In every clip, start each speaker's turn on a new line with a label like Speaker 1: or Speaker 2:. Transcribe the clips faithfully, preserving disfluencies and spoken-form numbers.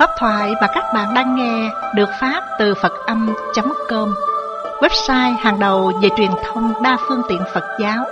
Speaker 1: Pháp thoại mà các bạn đang nghe được phát từ Phật âm chấm com, website hàng đầu về truyền thông đa phương tiện Phật giáo.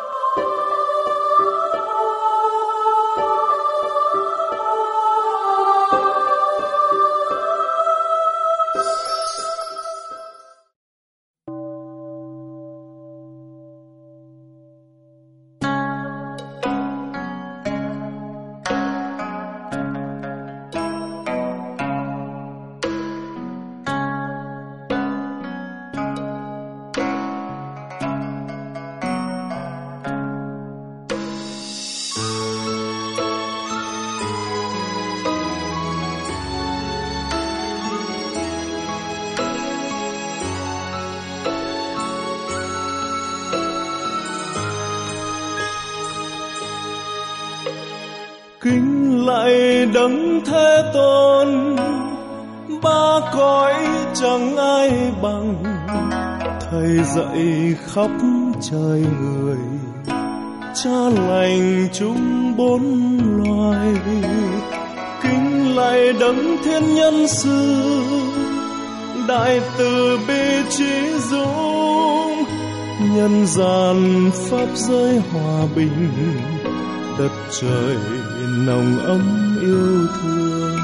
Speaker 2: Kính lạy Đấng Thế Tôn, ba cõi chẳng ai bằng, Thầy dạy khắp trời người, Cha lành chúng bốn loài. Kính lạy Đấng Thiên Nhân Sư, Đại từ bi trí dũng, nhân gian pháp giới hòa bình, đất trời nồng ấm yêu thương.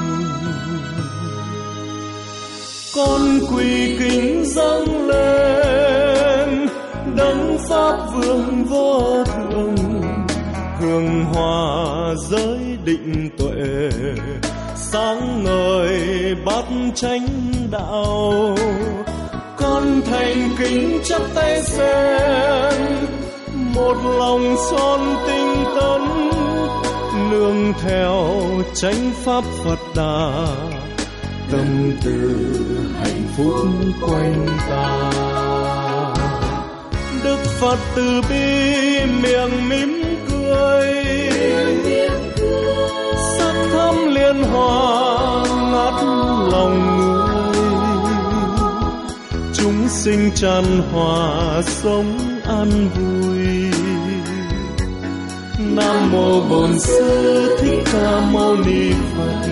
Speaker 2: Con quỳ kính dâng lên Đấng Pháp Vương vô thượng, hương hoa giới định tuệ, sáng ngời bát chánh đạo. Con thành kính chắp tay sen, một lòng son tinh tấn, nương theo chánh pháp Phật Đà, tâm từ hạnh phúc quanh ta. Đức Phật từ bi miệng mỉm cười, sắc thắm liên hoa ngát lòng người. Chúng sinh tràn hòa sống an vui. Nam mô Bổn Sư Thích Ca Mâu Ni Phật.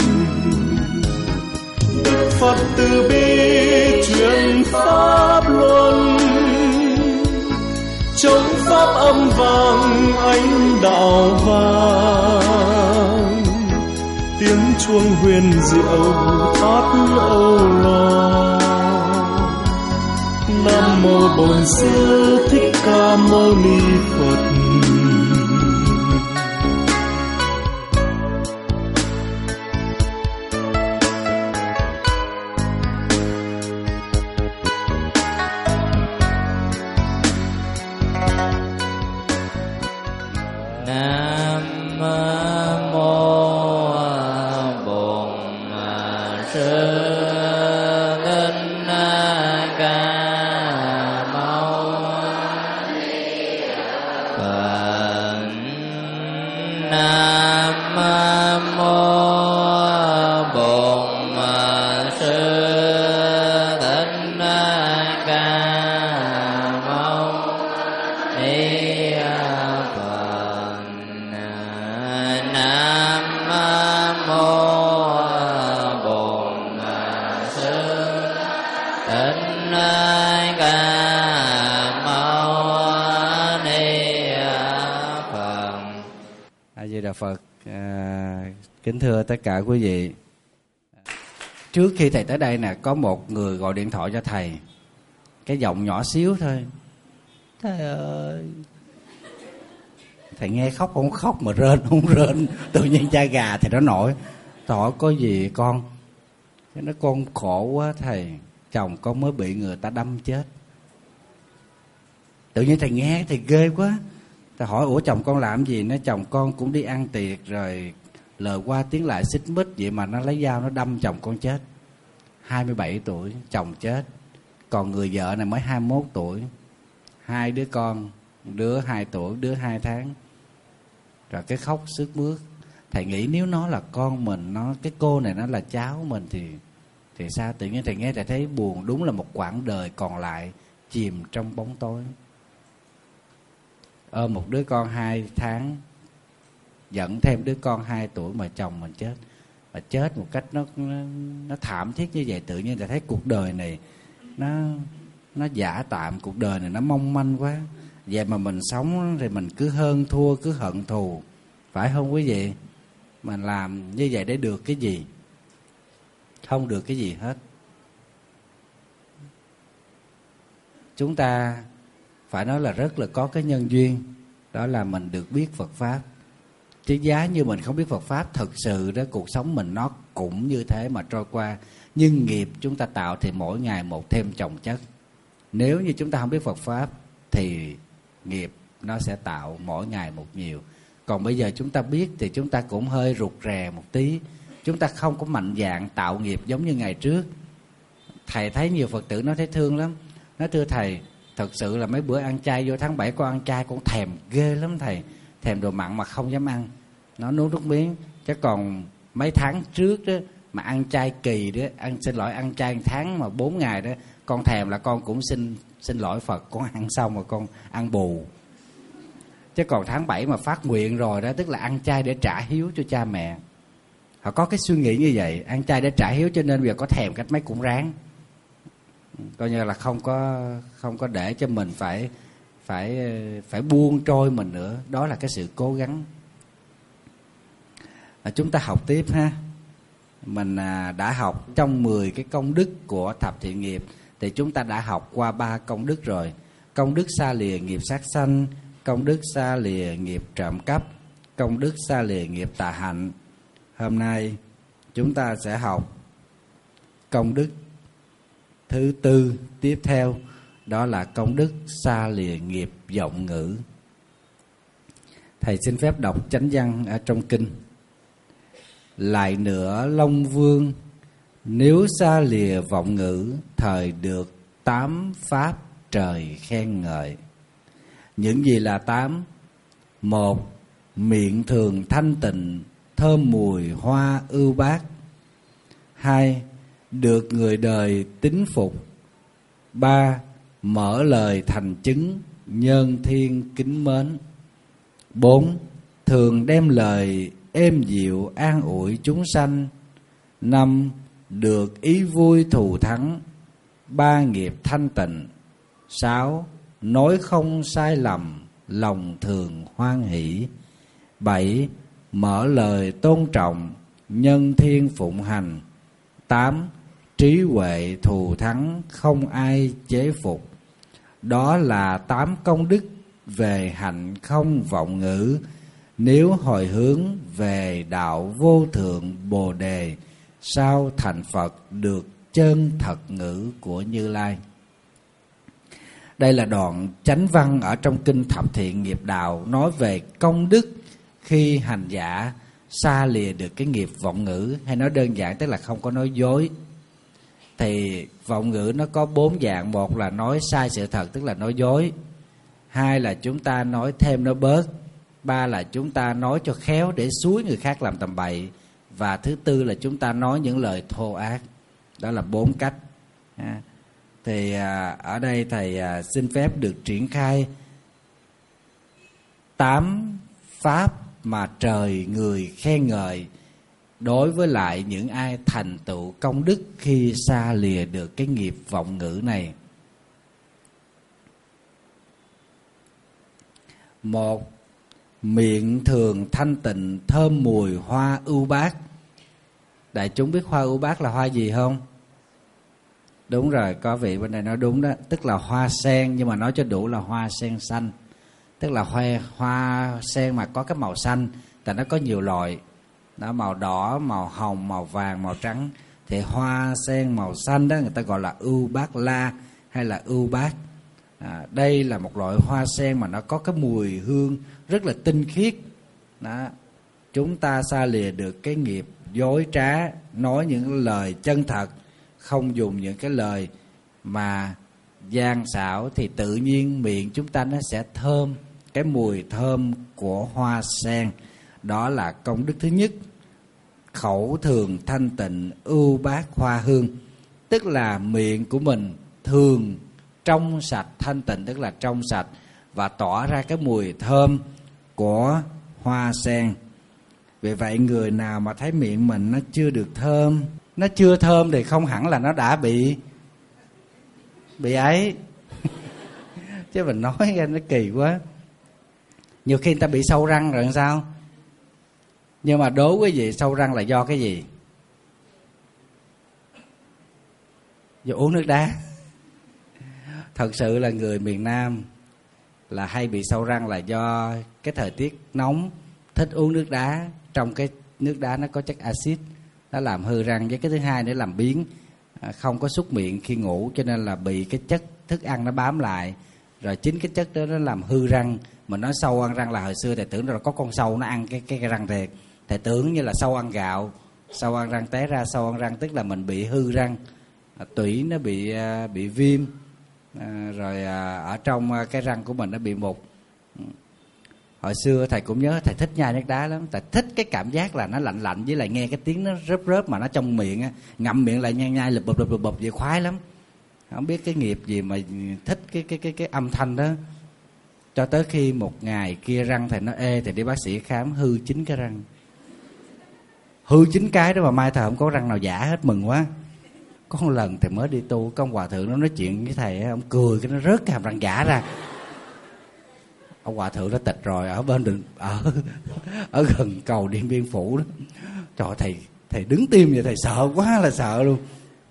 Speaker 2: Đức Phật từ bi truyền pháp luân, chống pháp âm vang ánh đạo vang. Tiếng chuông huyền diệu thoát âu lo. Nam mô Bổn Sư Thích Ca Mâu Ni Phật.
Speaker 3: Kính thưa tất cả quý vị, trước khi thầy tới đây nè, có một người gọi điện thoại cho thầy, cái giọng nhỏ xíu thôi. Thầy ơi, thầy nghe khóc không khóc mà rên không rên, tự nhiên da gà thì nó nổi. Thầy hỏi có gì con? Cái nó con khổ quá thầy, chồng con mới bị người ta đâm chết. Tự nhiên thầy nghe thầy ghê quá. Thầy hỏi ủa chồng con làm gì? Nó chồng con cũng đi ăn tiệc rồi lời qua tiếng lại xích mích, vậy mà nó lấy dao nó đâm chồng con chết. Hai mươi bảy tuổi chồng chết, còn người vợ này mới hai mươi mốt tuổi, hai đứa con, đứa hai tuổi, đứa hai tháng. Rồi cái khóc sướt mướt. Thầy nghĩ nếu nó là con mình, nó cái cô này nó là cháu mình thì thì sao? Tự nhiên thầy nghe thầy thấy buồn. Đúng là một quãng đời còn lại chìm trong bóng tối. Ôm một đứa con hai tháng, dẫn thêm đứa con hai tuổi mà chồng mình chết. và chết một cách nó nó, nó thảm thiết như vậy, tự nhiên ta thấy cuộc đời này nó nó giả tạm, cuộc đời này nó mong manh quá. Vậy mà mình sống thì mình cứ hơn thua, cứ hận thù, phải không quý vị? Mình làm như vậy để được cái gì? Không được cái gì hết. Chúng ta phải nói là rất là có cái nhân duyên, đó là mình được biết Phật Pháp. Chứ giá như mình không biết Phật Pháp, thực sự đó cuộc sống mình nó cũng như thế mà trôi qua. Nhưng nghiệp chúng ta tạo thì mỗi ngày một thêm chồng chất. Nếu như chúng ta không biết Phật Pháp thì nghiệp nó sẽ tạo mỗi ngày một nhiều. Còn bây giờ chúng ta biết thì chúng ta cũng hơi rụt rè một tí. Chúng ta không có mạnh dạn tạo nghiệp giống như ngày trước. Thầy thấy nhiều Phật tử nó thấy thương lắm. Nói thưa thầy, thật sự là mấy bữa ăn chay vô tháng bảy con ăn chay con thèm ghê lắm thầy. Thèm đồ mặn mà không dám ăn. Nó nuốt nước miếng. Chứ còn mấy tháng trước đó mà ăn chay kỳ đó, ăn xin lỗi ăn chay tháng mà bốn ngày đó, con thèm là con cũng xin xin lỗi Phật, con ăn xong rồi con ăn bù. Chứ còn tháng bảy mà phát nguyện rồi đó, tức là ăn chay để trả hiếu cho cha mẹ. Họ có cái suy nghĩ như vậy, ăn chay để trả hiếu cho nên bây giờ có thèm cách mấy cũng ráng. Coi như là không có không có để cho mình phải phải phải buông trôi mình nữa. Đó là cái sự cố gắng. À, chúng ta học tiếp ha. Mình à, đã học trong mười cái công đức của thập thiện nghiệp thì chúng ta đã học qua ba công đức rồi. Công đức xa lìa nghiệp sát sanh, công đức xa lìa nghiệp trộm cắp, công đức xa lìa nghiệp tà hạnh. Hôm nay chúng ta sẽ học công đức thứ tư tiếp theo, đó là công đức xa lìa nghiệp vọng ngữ. Thầy xin phép đọc chánh văn ở trong kinh. Lại nữa Long Vương, nếu xa lìa vọng ngữ, thời được tám pháp trời khen ngợi. Những gì là tám? Một, miệng thường thanh tịnh, thơm mùi hoa ưu bát. Hai, được người đời tín phục. Ba, mở lời thành chứng, nhân thiên kính mến. Bốn, thường đem lời êm dịu an ủi chúng sanh. Năm, được ý vui thù thắng, ba nghiệp thanh tịnh. Sáu, nói không sai lầm, lòng thường hoan hỷ. Bảy, mở lời tôn trọng, nhân thiên phụng hành. Tám, trí huệ thù thắng, không ai chế phục. Đó là tám công đức về hạnh không vọng ngữ. Nếu hồi hướng về đạo vô thượng Bồ Đề, sao thành Phật được chân thật ngữ của Như Lai. Đây là đoạn chánh văn ở trong kinh Thập Thiện Nghiệp Đạo, nói về công đức khi hành giả xa lìa được cái nghiệp vọng ngữ, hay nói đơn giản tức là không có nói dối. Thì vọng ngữ nó có bốn dạng. Một là nói sai sự thật, tức là nói dối. Hai là chúng ta nói thêm nói bớt. Ba là chúng ta nói cho khéo để xúi người khác làm tầm bậy. Và thứ tư là chúng ta nói những lời thô ác. Đó là bốn cách. Thì ở đây thầy xin phép được triển khai tám pháp mà trời người khen ngợi đối với lại những ai thành tựu công đức khi xa lìa được cái nghiệp vọng ngữ này. Một, miệng thường thanh tịnh, thơm mùi hoa ưu bát. Đại chúng biết hoa ưu bát là hoa gì không? Đúng rồi, có vị bên đây nói đúng đó. Tức là hoa sen, nhưng mà nói cho đủ là hoa sen xanh. Tức là hoa, hoa sen mà có cái màu xanh. Tại nó có nhiều loại. Nó màu đỏ, màu hồng, màu vàng, màu trắng. Thì hoa sen màu xanh đó người ta gọi là ưu bát la hay là ưu bát. À, đây là một loại hoa sen mà nó có cái mùi hương rất là tinh khiết. Đó. Chúng ta xa lìa được cái nghiệp dối trá, nói những lời chân thật, không dùng những cái lời mà gian xảo, thì tự nhiên miệng chúng ta nó sẽ thơm, cái mùi thơm của hoa sen. Đó là công đức thứ nhất. Khẩu thường thanh tịnh, ưu bát hoa hương. Tức là miệng của mình thường trong sạch, thanh tịnh tức là trong sạch, và tỏa ra cái mùi thơm của hoa sen. Vì vậy người nào mà thấy miệng mình nó chưa được thơm, nó chưa thơm thì không hẳn là nó đã bị bị ấy. Chứ mình nói ra nó kỳ quá. Nhiều khi người ta bị sâu răng rồi làm sao? Nhưng mà đố quý vị, sâu răng là do cái gì? Do uống nước đá. Thật sự là người miền Nam là hay bị sâu răng là do cái thời tiết nóng, thích uống nước đá. Trong cái nước đá nó có chất axit, nó làm hư răng. Với cái thứ hai nữa làm biếng, không có súc miệng khi ngủ, cho nên là bị cái chất thức ăn nó bám lại. Rồi chính cái chất đó nó làm hư răng. Mình nói sâu ăn răng là hồi xưa thầy tưởng là có con sâu nó ăn cái, cái, cái răng thiệt. Thầy tưởng như là sâu ăn gạo, sâu ăn răng té ra. Sâu ăn răng tức là mình bị hư răng, tủy nó bị bị viêm, à, rồi à, ở trong cái răng của mình nó bị mục. Hồi xưa thầy cũng nhớ thầy thích nhai nước đá lắm. Thầy thích cái cảm giác là nó lạnh lạnh, với lại nghe cái tiếng nó rớp rớp mà nó trong miệng á, ngậm miệng lại nhai nhai lụp bụp lụp bụp vậy khoái lắm. Không biết cái nghiệp gì mà thích cái cái cái cái âm thanh đó. Cho tới khi một ngày kia răng thầy nó ê, thì đi bác sĩ khám hư chín cái răng. Hư chín cái đó mà mai thầy không có răng nào giả hết, mừng quá. Có một lần thầy mới đi tu, có ông hòa thượng nó nói chuyện với thầy, ông cười cái nó rớt cái hàm răng giả ra. Ông hòa thượng nó tịch rồi, ở bên đường, ở ở gần cầu Điện Biên Phủ đó. Trời, thầy thầy đứng tim vậy, thầy sợ quá là sợ luôn.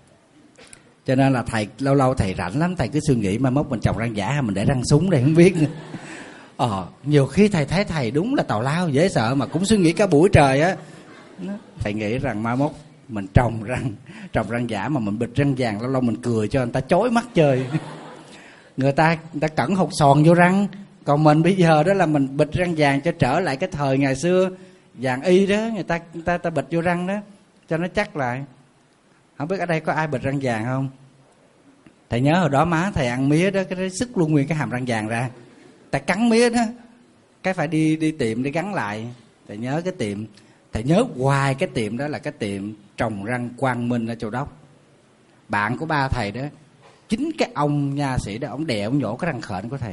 Speaker 3: Cho nên là thầy lâu lâu thầy rảnh lắm, thầy cứ suy nghĩ mai mốt mình trồng răng giả hay mình để răng súng đây không biết nữa. Ờ, nhiều khi thầy thấy thầy đúng là tào lao dễ sợ mà cũng suy nghĩ cả buổi trời á. Thầy nghĩ rằng mai mốt mình trồng răng trồng răng giả mà mình bịt răng vàng, lâu lâu mình cười cho người ta chói mắt chơi. Người ta người ta cẩn hột sòn vô răng, còn mình bây giờ đó là mình bịt răng vàng cho trở lại cái thời ngày xưa vàng y đó, người ta người ta, ta bịt vô răng đó cho nó chắc lại. Không biết ở đây có ai bịt răng vàng không? Thầy nhớ hồi đó má thầy ăn mía đó, cái sức luôn nguyên cái hàm răng vàng ra. Ta cắn mía đó, cái phải đi đi tiệm để gắn lại. Thầy nhớ cái tiệm, thầy nhớ hoài cái tiệm đó là cái tiệm trồng răng Quang Minh ở Châu Đốc. Bạn của ba thầy đó, chính cái ông nha sĩ đó, ông đè ông nhổ cái răng khểnh của thầy.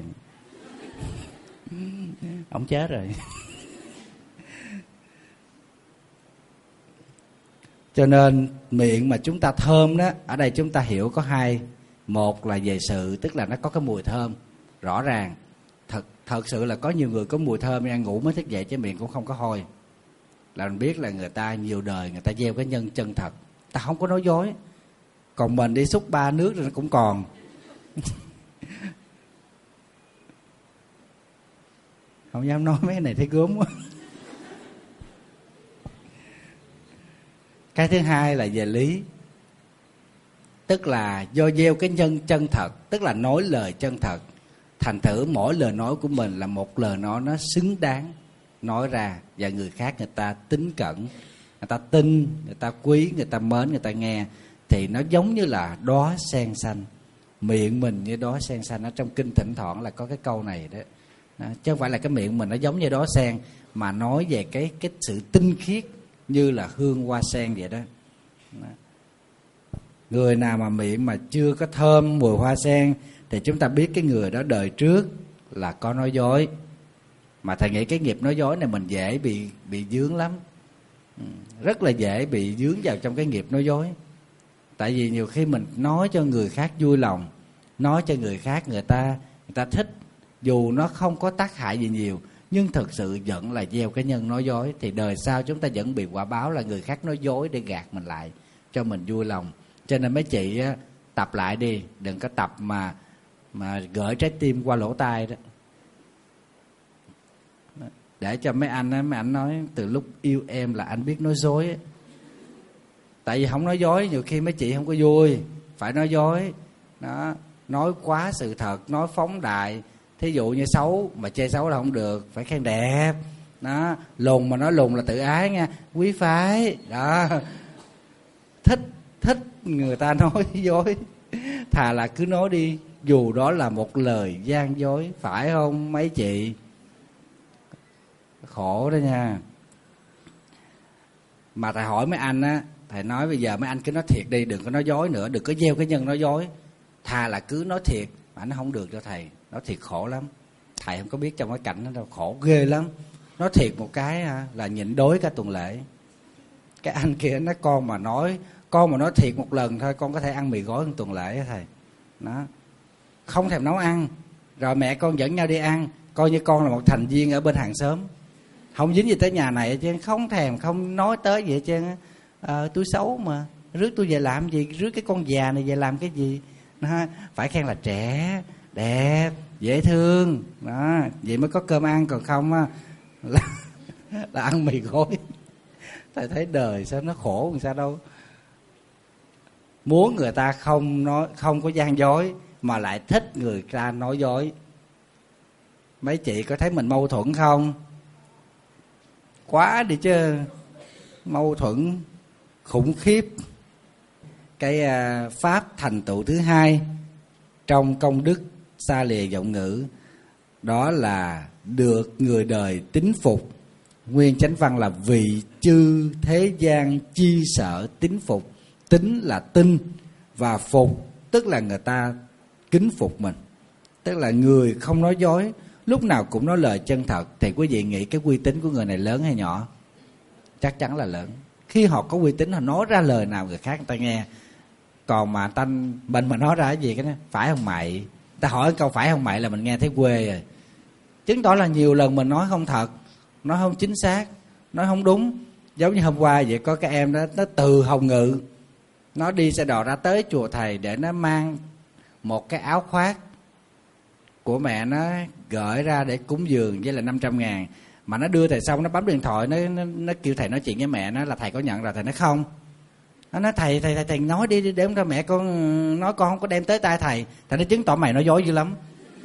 Speaker 3: Ông chết rồi. Cho nên miệng mà chúng ta thơm đó, ở đây chúng ta hiểu có hai. Một là về sự, tức là nó có cái mùi thơm rõ ràng. Thật thật sự là có nhiều người có mùi thơm ăn ngủ mới thức dậy chứ miệng cũng không có hôi. Là mình biết là người ta nhiều đời người ta gieo cái nhân chân thật, ta không có nói dối. Còn mình đi xúc ba nước rồi nó cũng còn. Không dám nói mấy cái này thấy gớm quá. Cái thứ hai là về lý, tức là do gieo cái nhân chân thật, tức là nói lời chân thật. Thành thử mỗi lời nói của mình là một lời nói nó xứng đáng nói ra, và người khác người ta tín cẩn, người ta tin, người ta quý, người ta mến, người ta nghe. Thì nó giống như là đóa sen xanh. Miệng mình như đóa sen xanh. Ở trong kinh thỉnh thoảng là có cái câu này đó, đó. Chứ không phải là cái miệng mình nó giống như đóa sen, mà nói về cái, cái sự tinh khiết như là hương hoa sen vậy đó. Đó. Người nào mà miệng mà chưa có thơm mùi hoa sen thì chúng ta biết cái người đó đời trước là có nói dối. Mà thầy nghĩ cái nghiệp nói dối này mình dễ bị bị dướng lắm, rất là dễ bị dướng vào trong cái nghiệp nói dối. Tại vì nhiều khi mình nói cho người khác vui lòng, nói cho người khác người ta người ta thích, dù nó không có tác hại gì nhiều, nhưng thực sự vẫn là gieo cái nhân nói dối. Thì đời sau chúng ta vẫn bị quả báo là người khác nói dối để gạt mình lại, cho mình vui lòng. Cho nên mấy chị á, tập lại đi, đừng có tập mà mà gửi trái tim qua lỗ tai đó. Để cho mấy anh á, mấy anh nói từ lúc yêu em là anh biết nói dối á. Tại vì không nói dối nhiều khi mấy chị không có vui, phải nói dối đó, nói quá sự thật, nói phóng đại. Thí dụ như xấu mà chê xấu là không được, phải khen đẹp đó. Lùn mà nói lùn là tự ái nha, quý phái đó. Thích thích người ta nói dối, thà là cứ nói đi, dù đó là một lời gian dối, phải không mấy chị? Khổ đó nha. Mà thầy hỏi mấy anh á, thầy nói bây giờ mấy anh cứ nói thiệt đi, đừng có nói dối nữa, đừng có gieo cái nhân nói dối. Thà là cứ nói thiệt, mà nó không được cho thầy, nói thiệt khổ lắm. Thầy không có biết trong cái cảnh đó đâu, khổ ghê lắm. Nói thiệt một cái là nhịn đói cả tuần lễ. Cái anh kia nói con mà nói con mà nói thiệt một lần thôi con có thể ăn mì gói một tuần lễ đó thầy. Nó không thèm nấu ăn, rồi mẹ con dẫn nhau đi ăn, coi như con là một thành viên ở bên hàng xóm, không dính gì tới nhà này chứ, không thèm không nói tới vậy chứ. À, tôi xấu mà rước tôi về làm gì, rước cái con già này về làm cái gì. Nó phải khen là trẻ, đẹp, dễ thương đó, vậy mới có cơm ăn, còn không á là, là ăn mì gói. Thầy thấy đời sao nó khổ làm sao đâu. Muốn người ta không nói, không có gian dối mà lại thích người ta nói dối. Mấy chị có thấy mình mâu thuẫn không? Quá đi chứ, mâu thuẫn khủng khiếp. Cái uh, pháp thành tựu thứ hai trong công đức xa lìa vọng ngữ, đó là được người đời tín phục. Nguyên chánh văn là vị chư thế gian chi sợ tín phục. Tín là tin, và phục tức là người ta kính phục mình, tức là người không nói dối, lúc nào cũng nói lời chân thật. Thì quý vị nghĩ cái uy tín của người này lớn hay nhỏ? Chắc chắn là lớn. Khi họ có uy tín, họ nói ra lời nào người khác người ta nghe. Còn mà tanh mình mà nói ra cái gì cái đó, phải không mày, ta hỏi câu phải không mày là mình nghe thấy quê rồi. Chứng tỏ là nhiều lần mình nói không thật, nói không chính xác, nói không đúng. Giống như hôm qua vậy, có cái em đó, nó từ Hồng Ngự, nó đi xe đò ra tới chùa thầy để nó mang một cái áo khoác của mẹ nó gửi ra để cúng dường với là năm trăm ngàn. Mà nó đưa thầy xong nó bấm điện thoại, nó, nó, nó kêu thầy nói chuyện với mẹ nó là thầy có nhận rồi. Thầy nói không. Nó nói thầy thầy thầy, thầy nói đi, đi để cho mẹ con nói con không có đem tới tay thầy. Thầy nói chứng tỏ mày nói dối dữ lắm.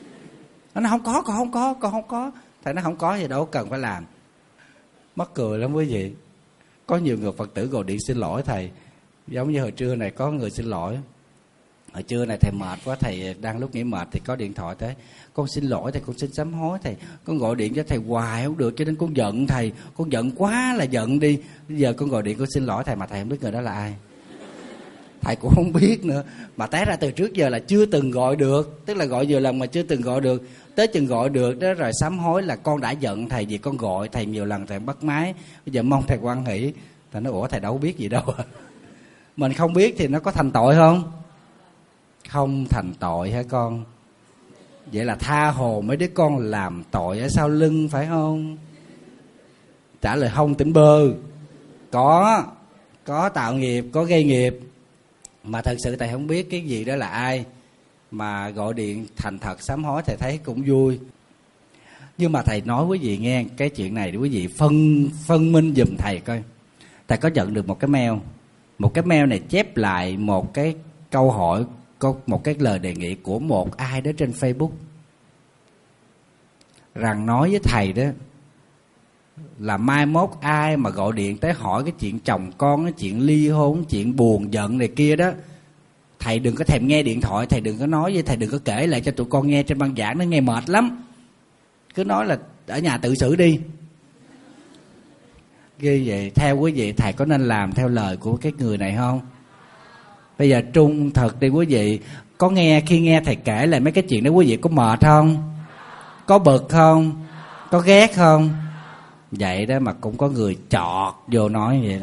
Speaker 3: Nó nói không có, con không có, con không có. Thầy nói không có gì đâu cần phải làm. Mắc cười lắm quý vị. Có nhiều người Phật tử gọi điện xin lỗi thầy. Giống như hồi trưa này có người xin lỗi. Hồi trưa này thầy mệt quá, thầy đang lúc nghỉ mệt thì có điện thoại tới. Con xin lỗi thầy, con xin sám hối thầy. Con gọi điện cho thầy hoài không được cho nên con giận thầy. Con giận quá là giận đi. Bây giờ con gọi điện con xin lỗi thầy mà thầy không biết người đó là ai. Thầy cũng không biết nữa. Mà té ra từ trước giờ là chưa từng gọi được. Tức là gọi nhiều lần mà chưa từng gọi được. Tới chừng gọi được đó rồi sám hối là con đã giận thầy vì con gọi thầy nhiều lần thầy bắt máy. Bây giờ mong thầy hoan hỷ. Thầy nói ủa thầy đâu biết gì đâu. Mình không biết thì nó có thành tội không? Không thành tội hả con? Vậy là tha hồ mấy đứa con làm tội ở sau lưng phải không? Trả lời không tỉnh bơ. Có, có tạo nghiệp, có gây nghiệp. Mà thật sự thầy không biết cái gì đó là ai. Mà gọi điện thành thật sám hối thầy thấy cũng vui. Nhưng mà thầy nói quý vị nghe cái chuyện này để quý vị phân, phân minh giùm thầy coi. Thầy có nhận được một cái mail. Một cái mail này chép lại một cái câu hỏi, có một cái lời đề nghị của một ai đó trên Facebook. Rằng nói với thầy đó là mai mốt ai mà gọi điện tới hỏi cái chuyện chồng con, cái chuyện ly hôn, chuyện buồn giận này kia đó, thầy đừng có thèm nghe điện thoại, thầy đừng có nói với thầy, đừng có kể lại cho tụi con nghe trên băng giảng, nó nghe mệt lắm. Cứ nói là ở nhà tự xử đi. Ghê vậy. Theo quý vị thầy có nên làm theo lời của cái người này không? Bây giờ trung thật đi quý vị. Có nghe, khi nghe thầy kể lại mấy cái chuyện đó quý vị có mệt không? Có bực không? Có ghét không? Vậy đó mà cũng có người chọt vô nói vậy đó.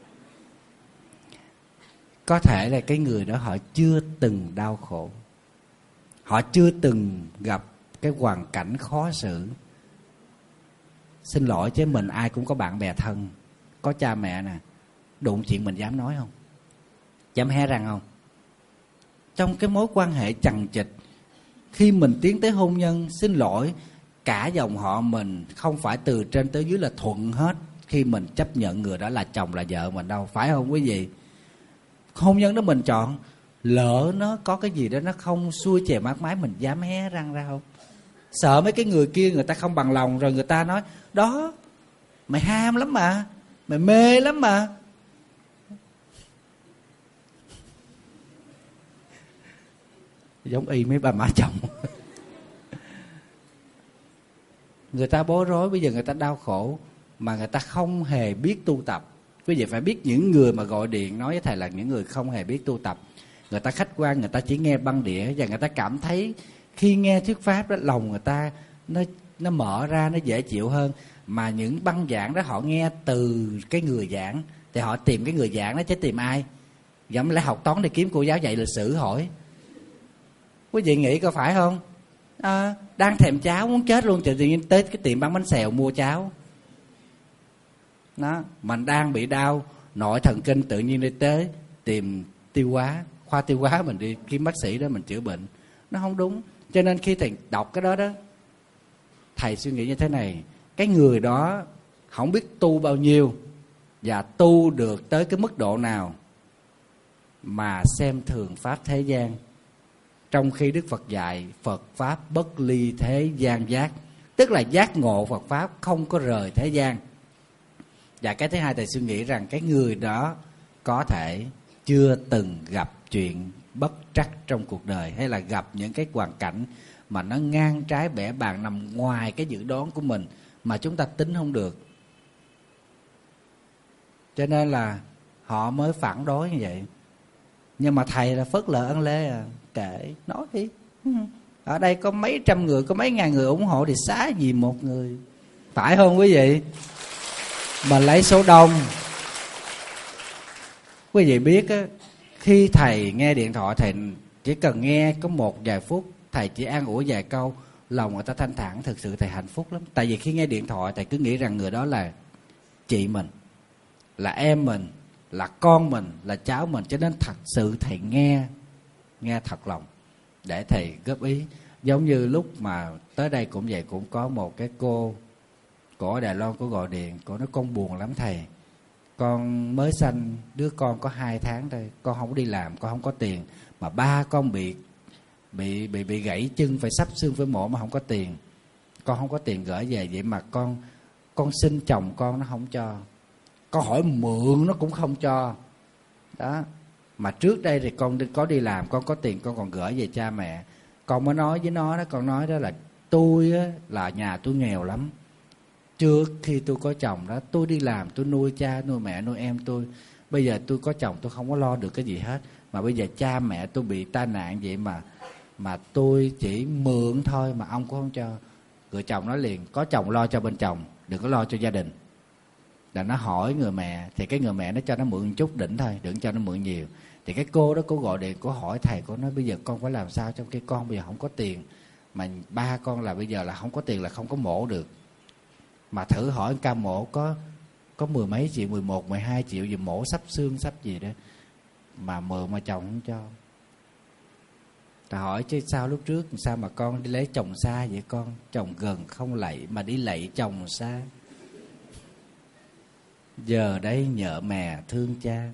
Speaker 3: Có thể là cái người đó họ chưa từng đau khổ, họ chưa từng gặp cái hoàn cảnh khó xử. Xin lỗi chứ mình ai cũng có bạn bè thân, có cha mẹ nè. Đụng chuyện mình dám nói không? Dám hé răng không? Trong cái mối quan hệ chằng chịt, khi mình tiến tới hôn nhân, xin lỗi, cả dòng họ mình không phải từ trên tới dưới là thuận hết khi mình chấp nhận người đó là chồng là vợ mình đâu, phải không quý vị? Hôn nhân đó mình chọn, lỡ nó có cái gì đó nó không xuôi chè mát mái, mình dám hé răng ra không? Sợ mấy cái người kia người ta không bằng lòng, rồi người ta nói đó mày ham lắm mà, mày mê lắm mà. Giống y mấy bà má chồng. Người ta bối rối, bây giờ người ta đau khổ mà người ta không hề biết tu tập. Quý vị phải biết những người mà gọi điện nói với thầy là những người không hề biết tu tập. Người ta khách quan, người ta chỉ nghe băng đĩa và người ta cảm thấy khi nghe thuyết pháp đó lòng người ta nó nó mở ra, nó dễ chịu hơn. Mà những băng giảng đó họ nghe từ cái người giảng, thì họ tìm cái người giảng đó chứ tìm ai. Giống lẽ học toán thì kiếm cô giáo dạy lịch sử hỏi. Quý vị nghĩ có phải không? À, đang thèm cháo muốn chết luôn, tự nhiên tới cái tiệm bán bánh xèo mua cháo. Đó, mình đang bị đau nội thần kinh, tự nhiên đi tới tìm tiêu hóa, khoa tiêu hóa, mình đi kiếm bác sĩ đó mình chữa bệnh. Nó không đúng. Cho nên khi thầy đọc cái đó đó, thầy suy nghĩ như thế này: cái người đó không biết tu bao nhiêu và tu được tới cái mức độ nào mà xem thường pháp thế gian, trong khi Đức Phật dạy Phật pháp bất ly thế gian giác, tức là giác ngộ Phật pháp không có rời thế gian. Và cái thứ hai, thầy suy nghĩ rằng cái người đó có thể chưa từng gặp chuyện bất trắc trong cuộc đời, hay là gặp những cái hoàn cảnh mà nó ngang trái bẻ bàng, nằm ngoài cái dự đoán của mình mà chúng ta tính không được. Cho nên là họ mới phản đối như vậy. Nhưng mà thầy là phớt lờ ân lê à, kệ, nói đi. Ở đây có mấy trăm người, có mấy ngàn người ủng hộ thì xá gì một người. Phải không quý vị? Mà lấy số đông. Quý vị biết á, khi thầy nghe điện thoại, thầy chỉ cần nghe có một vài phút, thầy chỉ an ủi vài câu, lòng người ta thanh thản, thực sự thầy hạnh phúc lắm. Tại vì khi nghe điện thoại, thầy cứ nghĩ rằng người đó là chị mình, là em mình, là con mình, là cháu mình. Cho nên thật sự thầy nghe, nghe thật lòng để thầy góp ý. Giống như lúc mà tới đây cũng vậy, cũng có một cái cô, cô ở Đài Loan, cô gọi điện, cô nói con buồn lắm thầy. Con mới sanh đứa con có hai tháng thôi, con không đi làm, con không có tiền, mà ba con bị bị bị bị gãy chân, phải sắp xương, phải mổ mà không có tiền. Con không có tiền gửi về, vậy mà con con xin chồng con nó không cho, con hỏi mượn nó cũng không cho. Đó, mà trước đây thì con có đi làm, con có tiền, con còn gửi về cha mẹ. Con mới nói với nó đó, con nói đó là tôi á, là nhà tôi nghèo lắm. Trước khi tôi có chồng đó, tôi đi làm, tôi nuôi cha, nuôi mẹ, nuôi em tôi. Bây giờ tôi có chồng, tôi không có lo được cái gì hết. Mà bây giờ cha mẹ tôi bị tai nạn vậy mà mà tôi chỉ mượn thôi mà ông cũng không cho. Người chồng nói liền: có chồng lo cho bên chồng, đừng có lo cho gia đình. Là nó hỏi người mẹ, thì cái người mẹ nó cho nó mượn chút đỉnh thôi, đừng cho nó mượn nhiều. Thì cái cô đó, cô gọi điện, cô hỏi thầy, cô nói bây giờ con phải làm sao, trong khi con bây giờ không có tiền, mà ba con là bây giờ là không có tiền, là không có mổ được. Mà thử hỏi ca mổ có có mười mấy triệu, mười một, mười hai triệu gì mổ sắp xương sắp gì đó, mà mượn mà chồng không cho. Ta hỏi chứ sao lúc trước sao mà con đi lấy chồng xa vậy con? Chồng gần không lạy mà đi lạy chồng xa. Giờ đây nhợ mè thương cha.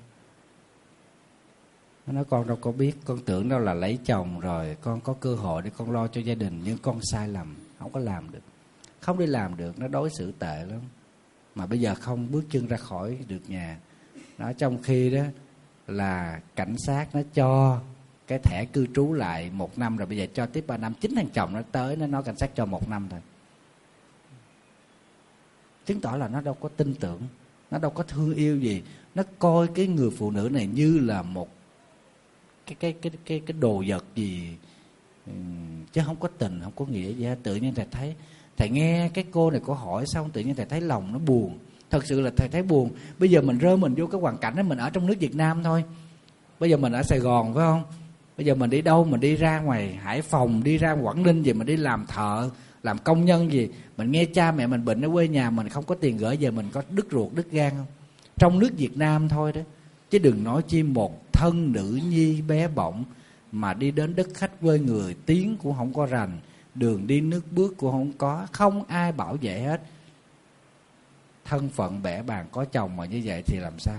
Speaker 3: Nó nói con đâu có biết, con tưởng đâu là lấy chồng rồi con có cơ hội để con lo cho gia đình, nhưng con sai lầm, không có làm được. Không đi làm được, nó đối xử tệ lắm. Mà bây giờ không bước chân ra khỏi được nhà. Đó, trong khi đó là cảnh sát nó cho cái thẻ cư trú lại một năm rồi, bây giờ cho tiếp ba năm. Chính thằng chồng nó tới, nó nói cảnh sát cho một năm thôi. Chứng tỏ là nó đâu có tin tưởng, nó đâu có thương yêu gì. Nó coi cái người phụ nữ này như là một cái cái cái cái cái đồ vật gì, chứ không có tình, không có nghĩa gì hết. Tự nhiên thầy thấy, thầy nghe cái cô này cô hỏi xong, tự nhiên thầy thấy lòng nó buồn. Thật sự là thầy thấy buồn. Bây giờ mình rơi mình vô cái hoàn cảnh đó, mình ở trong nước Việt Nam thôi. Bây giờ mình ở Sài Gòn phải không? Bây giờ mình đi đâu, mình đi ra ngoài Hải Phòng, đi ra Quảng Ninh gì, mình đi làm thợ, làm công nhân gì, mình nghe cha mẹ mình bệnh ở quê nhà, mình không có tiền gửi về, mình có đứt ruột đứt gan không? Trong nước Việt Nam thôi đó, chứ đừng nói chi một thân nữ nhi bé bỏng mà đi đến đất khách quê người, tiếng cũng không có rành, đường đi nước bước cũng không có, không ai bảo vệ hết. Thân phận bẽ bàng, có chồng mà như vậy thì làm sao?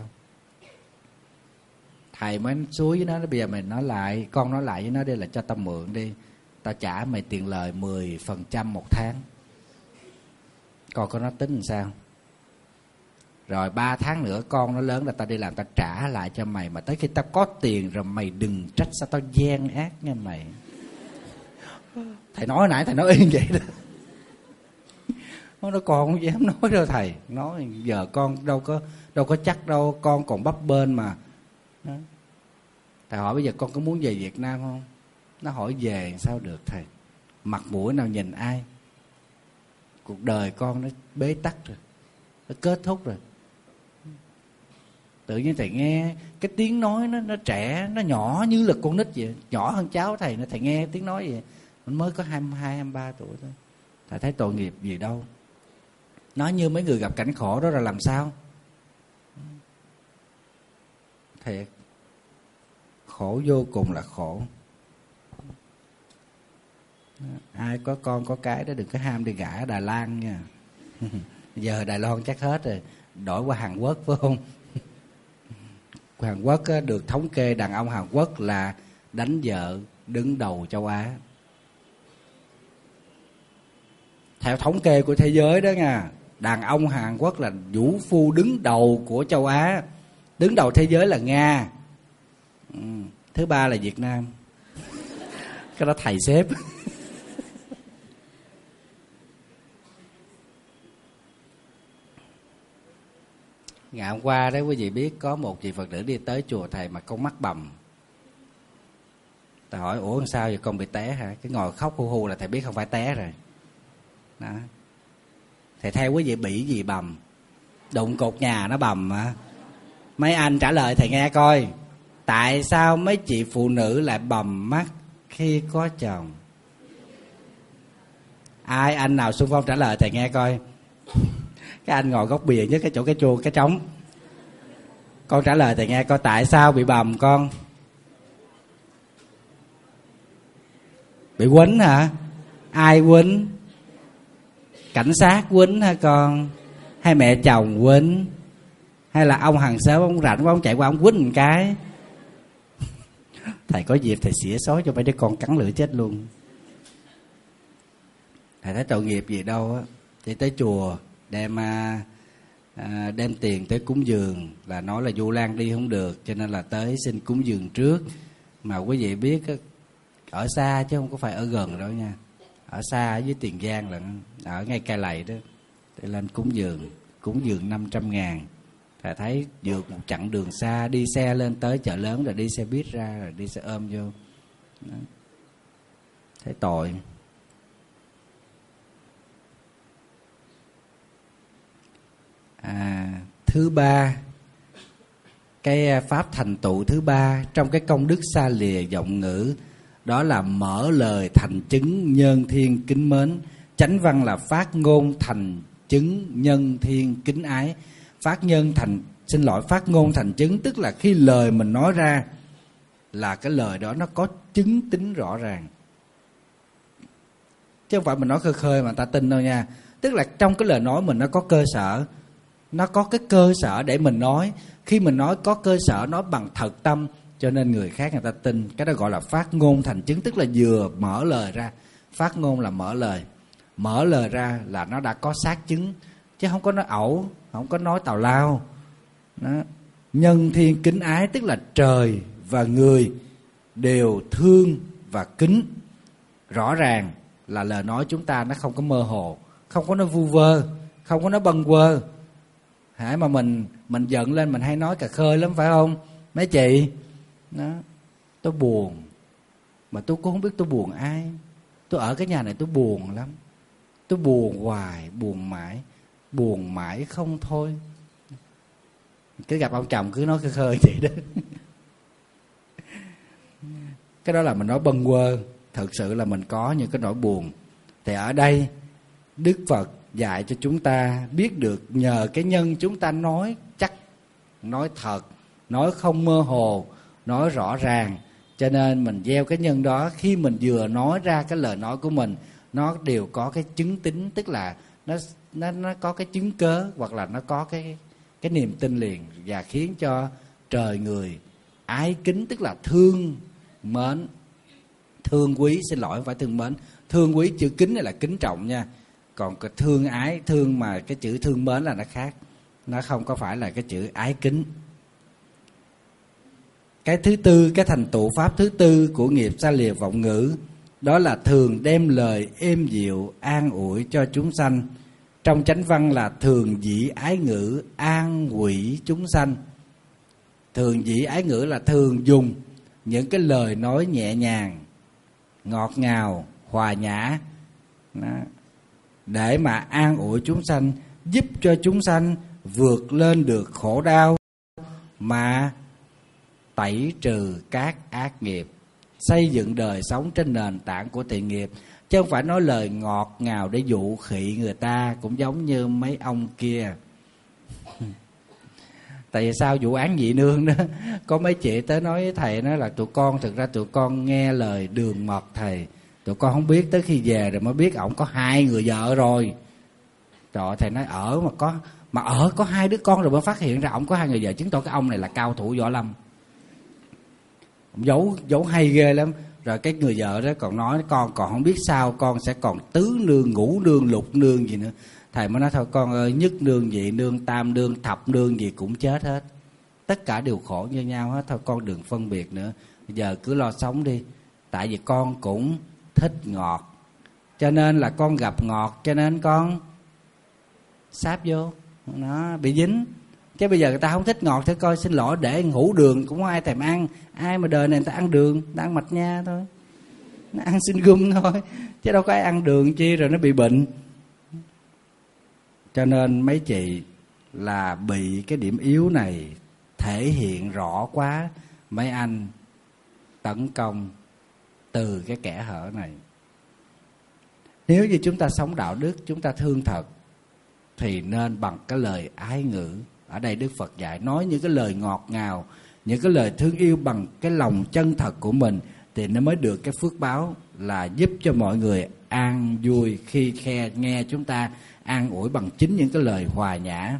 Speaker 3: Thầy mới suối với nó, bây giờ mình nói lại, con nói lại với nó đây là cho tao mượn đi, tao trả mày tiền lời mười phần trăm một tháng, con có nó tính làm sao? Rồi ba tháng nữa con nó lớn là tao đi làm, tao trả lại cho mày. Mà tới khi tao có tiền rồi mày đừng trách sao tao gian ác nha mày. Thầy nói nãy thầy nói yên vậy đó. Nó con không dám nói đâu thầy. Nói giờ con đâu có đâu có chắc đâu, con còn bấp bênh mà. Đó. Thầy hỏi bây giờ con có muốn về Việt Nam không? Nó hỏi về sao được thầy? Mặt mũi nào nhìn ai? cuộc đời con nó bế tắc rồi, nó kết thúc rồi. Tự nhiên thầy nghe cái tiếng nói nó nó trẻ, nó nhỏ như là con nít vậy, nhỏ hơn cháu thầy nữa. Thầy nghe tiếng nói vậy, mình mới có hai mươi hai, hai mươi ba tuổi thôi. Thầy thấy tội nghiệp gì đâu. Nói như mấy người gặp cảnh khổ đó là làm sao? Thiệt, khổ vô cùng là khổ. Ai có con có cái đó đừng có ham đi gả ở Đài Loan nha. Giờ Đài Loan chắc hết rồi, đổi qua Hàn Quốc phải không? Hàn Quốc được thống kê đàn ông Hàn Quốc là đánh vợ đứng đầu châu Á. Theo thống kê của thế giới đó nha, đàn ông Hàn Quốc là vũ phu đứng đầu của châu Á. Đứng đầu thế giới là Nga. Ừ. Thứ ba là Việt Nam. Cái đó thầy xếp. Ngày hôm qua đấy quý vị biết có một chị Phật tử đi tới chùa thầy mà con mắt bầm. Thầy hỏi ủa sao vậy, con bị té hả? Cái ngồi khóc hu hu là thầy biết không phải té rồi. Đó. Thầy theo quý vị bị gì bầm? Đụng cột nhà nó bầm mà. Mấy anh trả lời thầy nghe coi. Tại sao mấy chị phụ nữ lại bầm mắt khi có chồng? Ai anh nào xung phong trả lời thầy nghe coi. Cái anh ngồi góc bìa nhất cái chỗ cái chuông cái trống. Con trả lời thầy nghe coi tại sao bị bầm con? Bị quýnh hả? Ai quýnh? Cảnh sát quýnh hả con? Hay mẹ chồng quýnh? Hay là ông hàng xóm ông rảnh quá ông chạy qua ông quýnh một cái? Thầy có dịp thầy xỉa xói cho mấy đứa con cắn lưỡi chết luôn. Thầy thấy tội nghiệp gì đâu á. Thì tới chùa đem à, à, đem tiền tới cúng dường là nói là Vu Lan đi không được, cho nên là tới xin cúng dường trước. Mà quý vị biết ở xa chứ không có phải ở gần đâu nha. Ở xa ở dưới Tiền Giang là ở ngay Cai Lậy đó. Để lên cúng dường, cúng dường năm trăm ngàn. Thầy thấy vượt một chặng đường xa, đi xe lên tới chợ lớn rồi đi xe buýt ra rồi đi xe ôm vô. Đó. Thấy tội. À, thứ ba, cái pháp thành tựu thứ ba trong cái công đức xa lìa vọng ngữ, đó là mở lời thành chứng nhân thiên kính mến. Chánh văn là phát ngôn thành chứng nhân thiên kính ái. Phát nhân thành, xin lỗi, phát ngôn thành chứng tức là khi lời mình nói ra là cái lời đó nó có chứng tính rõ ràng, chứ không phải mình nói khơi khơi mà người ta tin đâu nha. Tức là trong cái lời nói mình nó có cơ sở, nó có cái cơ sở để mình nói. Khi mình nói có cơ sở, nói bằng thật tâm, cho nên người khác người ta tin. Cái đó gọi là phát ngôn thành chứng, tức là vừa mở lời ra. Phát ngôn là mở lời, mở lời ra là nó đã có xác chứng, chứ không có nói ẩu, không có nói tào lao. Đó. Nhân thiên kính ái tức là trời và người đều thương và kính. Rõ ràng là lời nói chúng ta nó không có mơ hồ, không có nói vu vơ, không có nói bâng quơ. Hả, mà mình mình giận lên mình hay nói cà khơi lắm phải không mấy chị? Đó. Tôi buồn mà tôi cũng không biết tôi buồn ai. Tôi ở cái nhà này tôi buồn lắm, tôi buồn hoài, buồn mãi, buồn mãi không thôi. Cứ gặp ông chồng cứ nói khơi khơi vậy đó. Cái đó là mình nói bâng quơ. Thực sự là mình có những cái nỗi buồn. Thì ở đây Đức Phật dạy cho chúng ta biết được nhờ cái nhân chúng ta nói chắc, nói thật, nói không mơ hồ, nói rõ ràng. Cho nên mình gieo cái nhân đó, khi mình vừa nói ra cái lời nói của mình, nó đều có cái chứng tính, tức là nó nó nó có cái chứng cớ, hoặc là nó có cái cái niềm tin liền, và khiến cho trời người ái kính, tức là thương mến, thương quý, xin lỗi không phải thương mến, thương quý, chữ kính này là kính trọng nha. Còn cái thương ái, thương mà cái chữ thương mến là nó khác, nó không có phải là cái chữ ái kính. Cái thứ tư, cái thành tựu pháp thứ tư của nghiệp xa lìa vọng ngữ, đó là thường đem lời êm dịu an ủi cho chúng sanh. Trong chánh văn là thường dĩ ái ngữ an ủi chúng sanh. Thường dĩ ái ngữ là thường dùng những cái lời nói nhẹ nhàng, ngọt ngào, hòa nhã. Đó. để mà an ủi chúng sanh, giúp cho chúng sanh vượt lên được khổ đau mà tẩy trừ các ác nghiệp, xây dựng đời sống trên nền tảng của thiện nghiệp, chứ không phải nói lời ngọt ngào để dụ khị người ta, cũng giống như mấy ông kia. Tại vì sao vụ án dị nương đó, có mấy chị tới nói với thầy nói là tụi con thực ra tụi con nghe lời đường mật thầy, tụi con không biết, tới khi về rồi mới biết ổng có hai người vợ rồi. Trời, thầy nói ở mà có mà ở có hai đứa con rồi mới phát hiện ra ổng có hai người vợ, chứng tỏ cái ông này là cao thủ võ lâm. Ông giấu giấu hay ghê lắm. Rồi cái người vợ đó còn nói con còn không biết sao, con sẽ còn tứ nương, ngũ nương, lục nương gì nữa. Thầy mới nói thôi con ơi, nhất nương, nhị nương, tam nương, thập nương gì cũng chết hết, tất cả đều khổ như nhau hết. Thôi con đừng phân biệt nữa, bây giờ cứ lo sống đi. Tại vì con cũng thích ngọt, cho nên là con gặp ngọt, cho nên con sáp vô, nó bị dính. Chứ bây giờ người ta không thích ngọt, thế coi xin lỗi, để hũ đường cũng không ai thèm ăn. Ai mà đời này người ta ăn đường, người ta ăn mạch nha thôi, nó ăn xin gum thôi, chứ đâu có ai ăn đường chi rồi nó bị bệnh. Cho nên mấy chị là bị cái điểm yếu này thể hiện rõ quá, mấy anh tấn công từ cái kẽ hở này. Nếu như chúng ta sống đạo đức, chúng ta thương thật, thì nên bằng cái lời ái ngữ. Ở đây Đức Phật dạy nói những cái lời ngọt ngào, những cái lời thương yêu bằng cái lòng chân thật của mình, thì nó mới được cái phước báo là giúp cho mọi người an vui khi khe nghe chúng ta an ủi bằng chính những cái lời hòa nhã.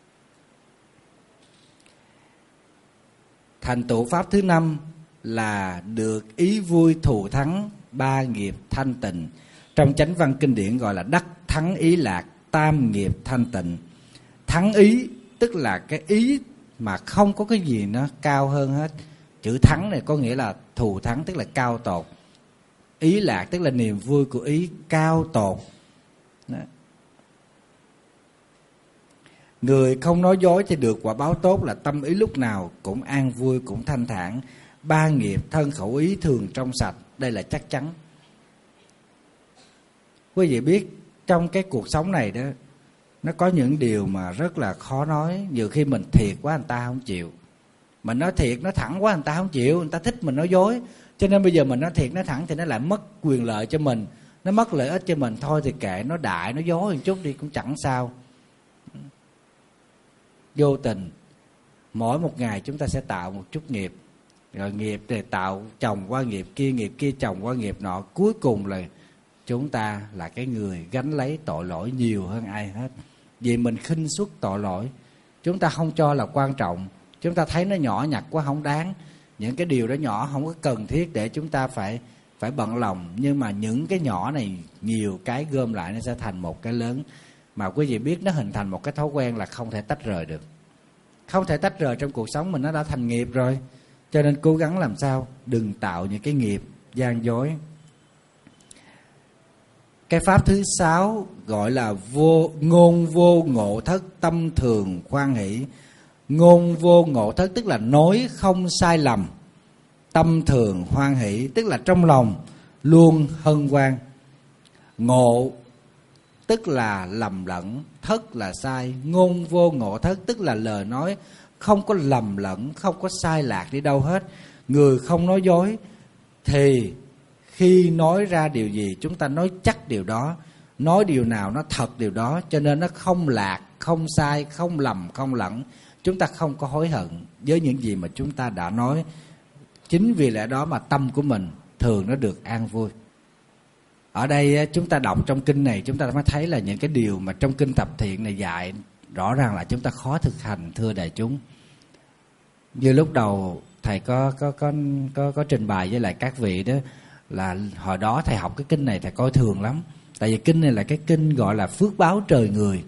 Speaker 3: Thành tựu pháp thứ năm là được ý vui thù thắng ba nghiệp thanh tịnh. Trong chánh văn kinh điển gọi là đắc thắng ý lạc tam nghiệp thanh tịnh. Thắng ý tức là cái ý mà không có cái gì nó cao hơn hết. Chữ thắng này có nghĩa là thù thắng, tức là cao tột. Ý lạc tức là niềm vui của ý cao tột. Đó. Người không nói dối thì được quả báo tốt là tâm ý lúc nào cũng an vui, cũng thanh thản. Ba nghiệp thân khẩu ý thường trong sạch, đây là chắc chắn. Quý vị biết trong cái cuộc sống này đó, nó có những điều mà rất là khó nói. Nhiều khi mình thiệt quá người ta không chịu, mình nói thiệt nói thẳng quá người ta không chịu, người ta thích mình nói dối. Cho nên bây giờ mình nói thiệt nói thẳng thì nó lại mất quyền lợi cho mình, nó mất lợi ích cho mình. Thôi thì kệ, nó đại nó dối một chút đi cũng chẳng sao. Vô tình mỗi một ngày chúng ta sẽ tạo một chút nghiệp, rồi nghiệp thì tạo chồng qua nghiệp kia, nghiệp kia chồng qua nghiệp nọ, cuối cùng là chúng ta là cái người gánh lấy tội lỗi nhiều hơn ai hết. Vì mình khinh suất tội lỗi, chúng ta không cho là quan trọng, chúng ta thấy nó nhỏ nhặt quá không đáng. Những cái điều đó nhỏ không có cần thiết để chúng ta phải phải bận lòng. Nhưng mà những cái nhỏ này nhiều cái gom lại nó sẽ thành một cái lớn. Mà quý vị biết nó hình thành một cái thói quen là không thể tách rời được. Không thể tách rời trong cuộc sống mình, nó đã thành nghiệp rồi. Cho nên cố gắng làm sao đừng tạo những cái nghiệp gian dối. Cái pháp thứ sáu gọi là vô ngôn vô ngộ thất tâm thường khoan hỷ. Ngôn vô ngộ thất tức là nói không sai lầm. Tâm thường hoan hỷ tức là trong lòng luôn hân hoan. Ngộ tức là lầm lẫn, thất là sai. Ngôn vô ngộ thất tức là lời nói không có lầm lẫn, không có sai lạc đi đâu hết. Người không nói dối thì khi nói ra điều gì chúng ta nói chắc điều đó, nói điều nào nó thật điều đó, cho nên nó không lạc, không sai, không lầm, không lẫn. Chúng ta không có hối hận với những gì mà chúng ta đã nói. Chính vì lẽ đó mà tâm của mình thường nó được an vui. Ở đây chúng ta đọc trong kinh này, chúng ta mới thấy là những cái điều mà trong kinh Thập Thiện này dạy rõ ràng là chúng ta khó thực hành, thưa đại chúng. Như lúc đầu thầy có có có có, có trình bày với lại các vị đó, là hồi đó thầy học cái kinh này thầy coi thường lắm. Tại vì kinh này là cái kinh gọi là phước báo trời người.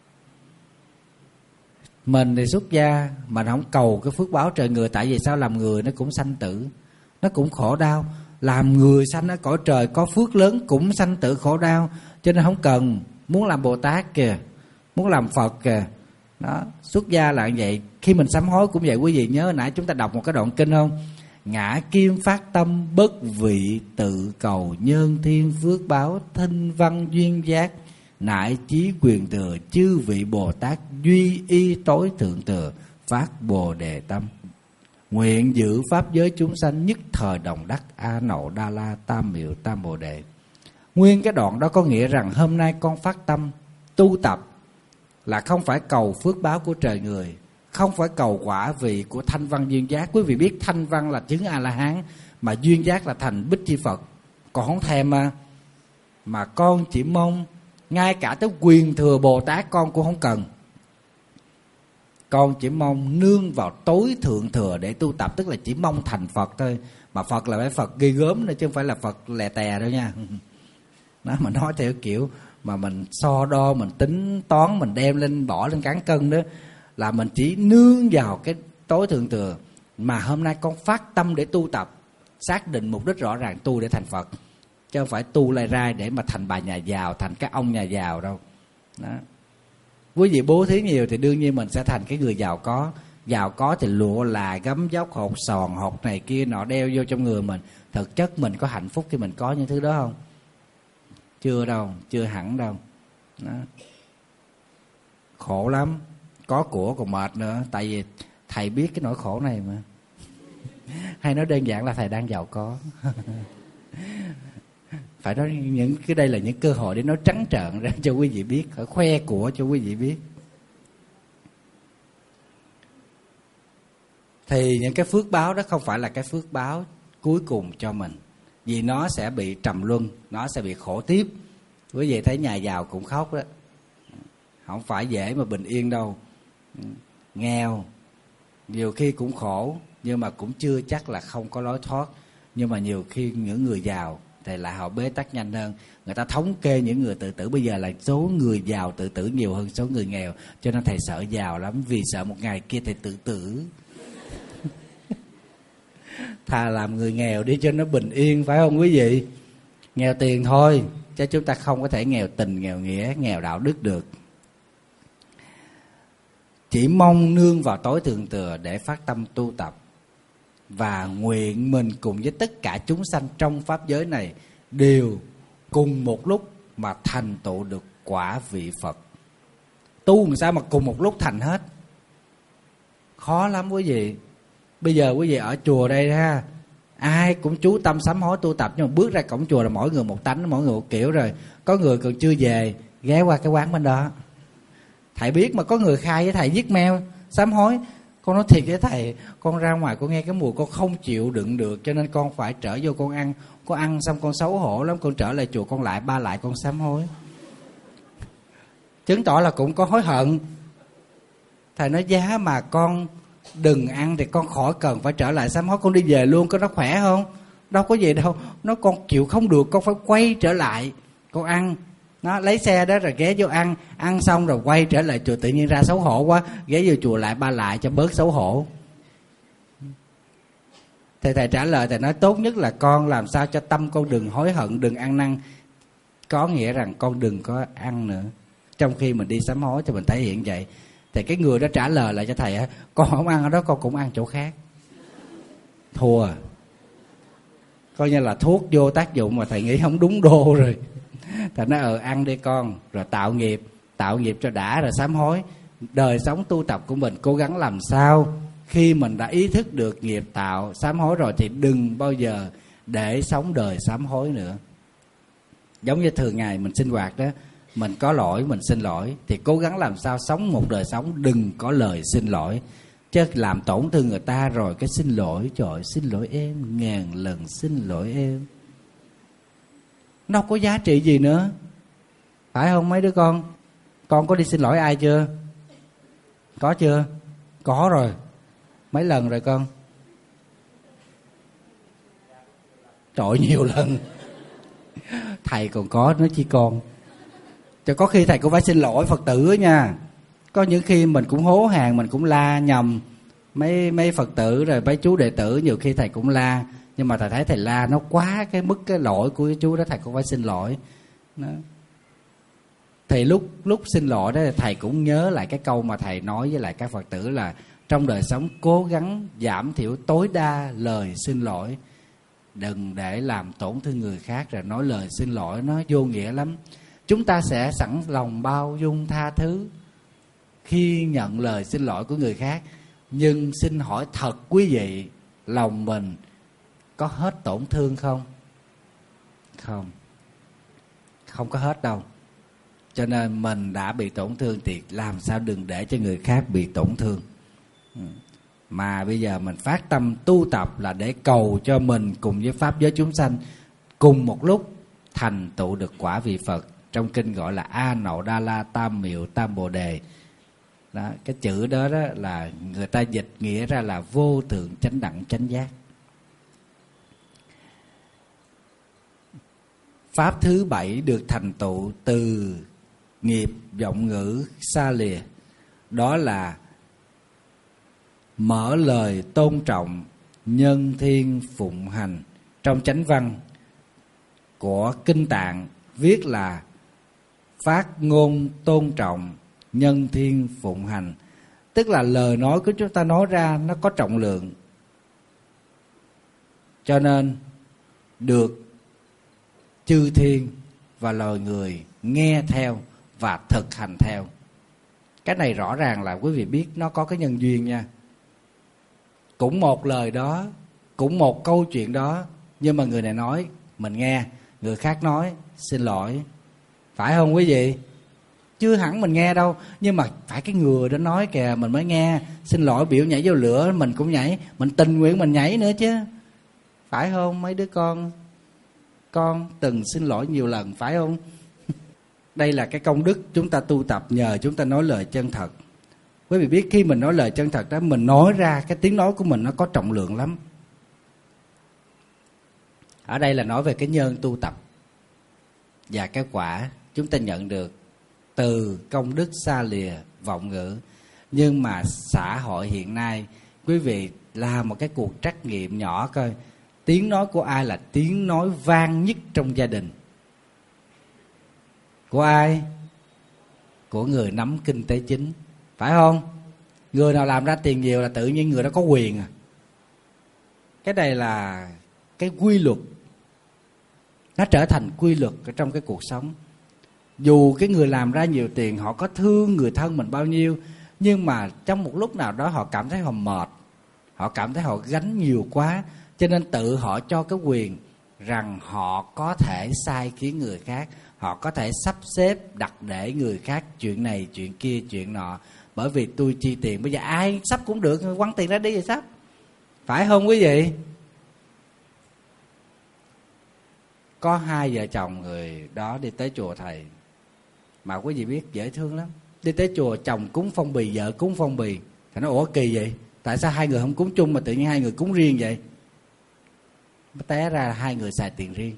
Speaker 3: Mình thì xuất gia, mình không cầu cái phước báo trời người. Tại vì sao? Làm người nó cũng sanh tử, nó cũng khổ đau. Làm người sanh ở cõi trời có phước lớn cũng sanh tử khổ đau. Cho nên không cần. Muốn làm Bồ Tát kìa, muốn làm Phật kìa, đó, xuất gia là như vậy. Khi mình sám hối cũng vậy. Quý vị nhớ hồi nãy chúng ta đọc một cái đoạn kinh không? Ngã kim phát tâm bất vị tự cầu nhân thiên phước báo thinh văn duyên giác nại chí quyền thừa, chư vị Bồ Tát duy y tối thượng thừa, phát Bồ Đề tâm. Nguyện giữ pháp giới chúng sanh, nhất thời đồng đắc A Nậu Đa La Tam Miệu Tam Bồ Đề. Nguyên cái đoạn đó có nghĩa rằng hôm nay con phát tâm tu tập là không phải cầu phước báo của trời người, không phải cầu quả vị của thanh văn duyên giác. Quý vị biết thanh văn là chứng A-la-hán, mà duyên giác là thành Bích Chi Phật. Còn không thèm mà. Mà con chỉ mong ngay cả tới quyền thừa Bồ Tát con cũng không cần. Con chỉ mong nương vào tối thượng thừa để tu tập, tức là chỉ mong thành Phật thôi. Mà Phật là phải Phật ghi gớm nữa, chứ không phải là Phật lè tè đâu nha. Đó, mà nói theo kiểu mà mình so đo, mình tính toán, mình đem lên bỏ lên cán cân đó, là mình chỉ nương vào cái tối thượng thừa. Mà hôm nay con phát tâm để tu tập, xác định mục đích rõ ràng, tu để thành Phật, chứ không phải tu lai rai để mà thành bà nhà giàu, thành các ông nhà giàu đâu. Đó. Quý vị bố thí nhiều thì đương nhiên mình sẽ thành cái người giàu có. Giàu có thì lụa là gấm dốc, hột sòn, hột này kia nọ đeo vô trong người mình. Thực chất mình có hạnh phúc khi mình có những thứ đó không? Chưa đâu, chưa hẳn đâu. Đó. Khổ lắm. Có của còn mệt nữa. Tại vì thầy biết cái nỗi khổ này mà. Hay nói đơn giản là thầy đang giàu có. Phải nói những cái đây là những cơ hội để nói trắng trợn ra cho quý vị biết, phải khoe của cho quý vị biết. Thì những cái phước báo đó không phải là cái phước báo cuối cùng cho mình, vì nó sẽ bị trầm luân, nó sẽ bị khổ tiếp. Quý vị thấy nhà giàu cũng khóc đó, không phải dễ mà bình yên đâu. Nghèo nhiều khi cũng khổ, nhưng mà cũng chưa chắc là không có lối thoát. Nhưng mà nhiều khi những người giàu thì lại họ bế tắc nhanh hơn. Người ta thống kê những người tự tử bây giờ là số người giàu tự tử nhiều hơn số người nghèo. Cho nên thầy sợ giàu lắm, vì sợ một ngày kia thầy tự tử. Thà làm người nghèo đi cho nó bình yên, phải không quý vị? Nghèo tiền thôi, chứ chúng ta không có thể nghèo tình, nghèo nghĩa, nghèo đạo đức được. Chỉ mong nương vào tối thượng thừa để phát tâm tu tập, và nguyện mình cùng với tất cả chúng sanh trong pháp giới này đều cùng một lúc mà thành tựu được quả vị Phật. Tu làm sao mà cùng một lúc thành hết? Khó lắm quý vị. Bây giờ quý vị ở chùa đây ha, ai cũng chú tâm sám hối tu tập, nhưng mà bước ra cổng chùa là mỗi người một tánh, mỗi người một kiểu rồi. Có người còn chưa về, ghé qua cái quán bên đó. Thầy biết mà, có người khai với thầy viết mail sám hối. Con nói thiệt với thầy, con ra ngoài con nghe cái mùi con không chịu đựng được, cho nên con phải trở vô con ăn. Con ăn xong con xấu hổ lắm, con trở lại chùa con lại ba lại con sám hối. Chứng tỏ là cũng có hối hận. Thầy nói giá mà con đừng ăn thì con khỏi cần phải trở lại sám hối, con đi về luôn, có nó khỏe không? Đâu có gì đâu. Nó con chịu không được, con phải quay trở lại con ăn. Nó lấy xe đó rồi ghé vô ăn, ăn xong rồi quay trở lại chùa, tự nhiên ra xấu hổ quá, ghé vô chùa lại ba lại cho bớt xấu hổ. Thì thầy trả lời, thầy nói tốt nhất là con làm sao cho tâm con đừng hối hận, đừng ăn năn. Có nghĩa rằng con đừng có ăn nữa. Trong khi mình đi sám hối thì mình thể hiện vậy. Thì cái người đó trả lời lại cho thầy, con không ăn ở đó, con cũng ăn chỗ khác. Thua. Coi như là thuốc vô tác dụng mà thầy nghĩ không đúng đô rồi. Thầy nói ờ ăn đi con, rồi tạo nghiệp, tạo nghiệp cho đã rồi sám hối. Đời sống tu tập của mình cố gắng làm sao khi mình đã ý thức được nghiệp tạo sám hối rồi thì đừng bao giờ để sống đời sám hối nữa. Giống như thường ngày mình sinh hoạt đó, mình có lỗi mình xin lỗi, thì cố gắng làm sao sống một đời sống đừng có lời xin lỗi. Chứ làm tổn thương người ta rồi cái xin lỗi, trời ơi, xin lỗi em, ngàn lần xin lỗi em, nó không có giá trị gì nữa. Phải không mấy đứa con? Con có đi xin lỗi ai chưa? Có chưa? Có rồi. Mấy lần rồi con? Trời ơi, nhiều lần. Thầy còn có nói chi con. Cho có khi thầy cũng phải xin lỗi Phật tử đó nha. Có những khi mình cũng hố hàng, mình cũng la nhầm mấy mấy Phật tử rồi mấy chú đệ tử, nhiều khi thầy cũng la. Nhưng mà thầy thấy thầy la nó quá cái mức cái lỗi của cái chú đó, thầy cũng phải xin lỗi đó. Thì lúc lúc xin lỗi đó thầy cũng nhớ lại cái câu mà thầy nói với lại các Phật tử là trong đời sống cố gắng giảm thiểu tối đa lời xin lỗi, đừng để làm tổn thương người khác rồi nói lời xin lỗi nó vô nghĩa lắm. chúng ta sẽ sẵn lòng bao dung tha thứ khi nhận lời xin lỗi của người khác. Nhưng xin hỏi thật quý vị, lòng mình có hết tổn thương không? Không, không có hết đâu. Cho nên mình đã bị tổn thương thì làm sao đừng để cho người khác bị tổn thương. Mà bây giờ mình phát tâm tu tập là để cầu cho mình cùng với pháp giới chúng sanh cùng một lúc thành tựu được quả vị Phật. Trong kinh gọi là A Nậu Đa La Tam Miệu Tam Bồ Đề. Đó, cái chữ đó, đó là người ta dịch nghĩa ra là vô thượng chánh đẳng chánh giác. Pháp thứ bảy được thành tựu từ nghiệp vọng ngữ xa lìa, đó là mở lời tôn trọng, nhân thiên phụng hành. Trong chánh văn của Kinh Tạng viết là phát ngôn tôn trọng, nhân thiên phụng hành. Tức là lời nói của chúng ta nói ra nó có trọng lượng, cho nên được chư thiên và loài người nghe theo và thực hành theo. Cái này rõ ràng là quý vị biết nó có cái nhân duyên nha. Cũng một lời đó, cũng một câu chuyện đó, nhưng mà người này nói mình nghe, người khác nói xin lỗi. Phải không quý vị? Chưa hẳn mình nghe đâu, nhưng mà phải cái người đó nói kìa mình mới nghe. Xin lỗi biểu nhảy vô lửa mình cũng nhảy, mình tình nguyện mình nhảy nữa chứ. Phải không mấy đứa con? Con từng xin lỗi nhiều lần, phải không? Đây là cái công đức chúng ta tu tập nhờ chúng ta nói lời chân thật. Quý vị biết khi mình nói lời chân thật đó, mình nói ra cái tiếng nói của mình nó có trọng lượng lắm. Ở đây là nói về cái nhân tu tập và cái quả chúng ta nhận được từ công đức xa lìa vọng ngữ. Nhưng mà xã hội hiện nay, quý vị làm một cái cuộc trắc nghiệm nhỏ coi, tiếng nói của ai là tiếng nói vang nhất trong gia đình? Của ai? Của người nắm kinh tế chính, phải không? Người nào làm ra tiền nhiều là tự nhiên người đó có quyền à. Cái này là cái quy luật, nó trở thành quy luật ở trong cái cuộc sống. Dù cái người làm ra nhiều tiền, họ có thương người thân mình bao nhiêu, nhưng mà trong một lúc nào đó họ cảm thấy họ mệt, họ cảm thấy họ gánh nhiều quá, cho nên tự họ cho cái quyền rằng họ có thể sai khiến người khác, họ có thể sắp xếp đặt để người khác chuyện này chuyện kia chuyện nọ. Bởi vì tôi chi tiền, bây giờ ai sắp cũng được, quăng tiền ra đi rồi sắp. Phải không quý vị? Có hai vợ chồng người đó đi tới chùa thầy, mà quý vị biết dễ thương lắm. Đi tới chùa chồng cúng phong bì, vợ cúng phong bì. Thầy nói ủa kỳ vậy, tại sao hai người không cúng chung mà tự nhiên hai người cúng riêng vậy? Té ra là hai người xài tiền riêng.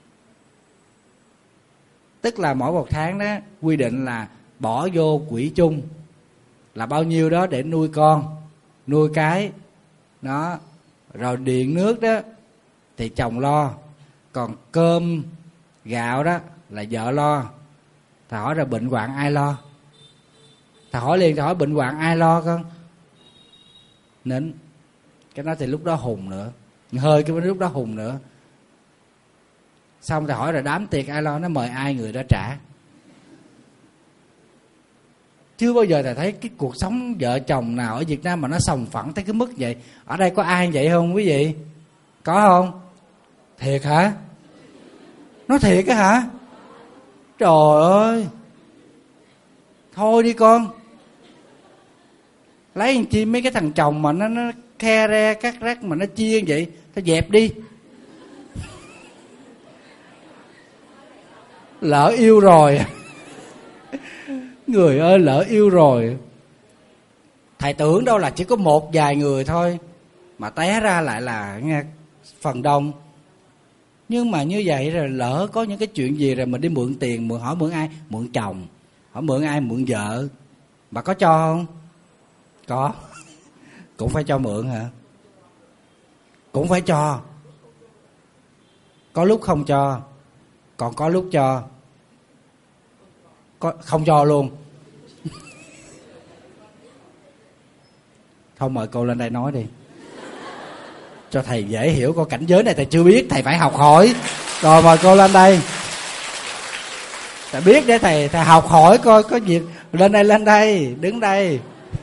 Speaker 3: Tức là mỗi một tháng đó quy định là bỏ vô quỹ chung là bao nhiêu đó để nuôi con, nuôi cái đó. Rồi điện nước đó thì chồng lo, còn cơm gạo đó là vợ lo. Thầy hỏi là bệnh hoạn ai lo? Thầy hỏi liền, thầy hỏi bệnh hoạn ai lo con? Nín. Cái đó thì lúc đó hùng nữa, hơi cái lúc đó hùng nữa. Xong thầy hỏi là đám tiệc ai lo? Nó mời ai người đó trả. Chưa bao giờ thầy thấy cái cuộc sống vợ chồng nào ở Việt Nam mà nó sòng phẳng tới cái mức vậy. Ở đây có ai vậy không quý vị? Có không? Thiệt hả? Nói thiệt á hả? Trời ơi, thôi đi con, lấy làm chi mấy cái thằng chồng mà nó, nó khe re cắt rắc mà nó chia vậy, tao dẹp đi. Lỡ yêu rồi. Người ơi, lỡ yêu rồi. Thầy tưởng đâu là chỉ có một vài người thôi, mà té ra lại là nghe phần đông. Nhưng mà như vậy rồi lỡ có những cái chuyện gì rồi mình đi mượn tiền, mượn hỏi mượn ai? Mượn chồng. Hỏi mượn ai? Mượn vợ. Bà có cho không? Có. Cũng phải cho mượn hả? Cũng phải cho. Có lúc không cho, còn có lúc cho. Có, không cho luôn. Thôi mời cô lên đây nói đi, cho thầy dễ hiểu. Coi cảnh giới này thầy chưa biết, thầy phải học hỏi. Rồi mời cô lên đây. Thầy biết để thầy thầy học hỏi coi có việc. Lên đây, lên đây, đứng đây.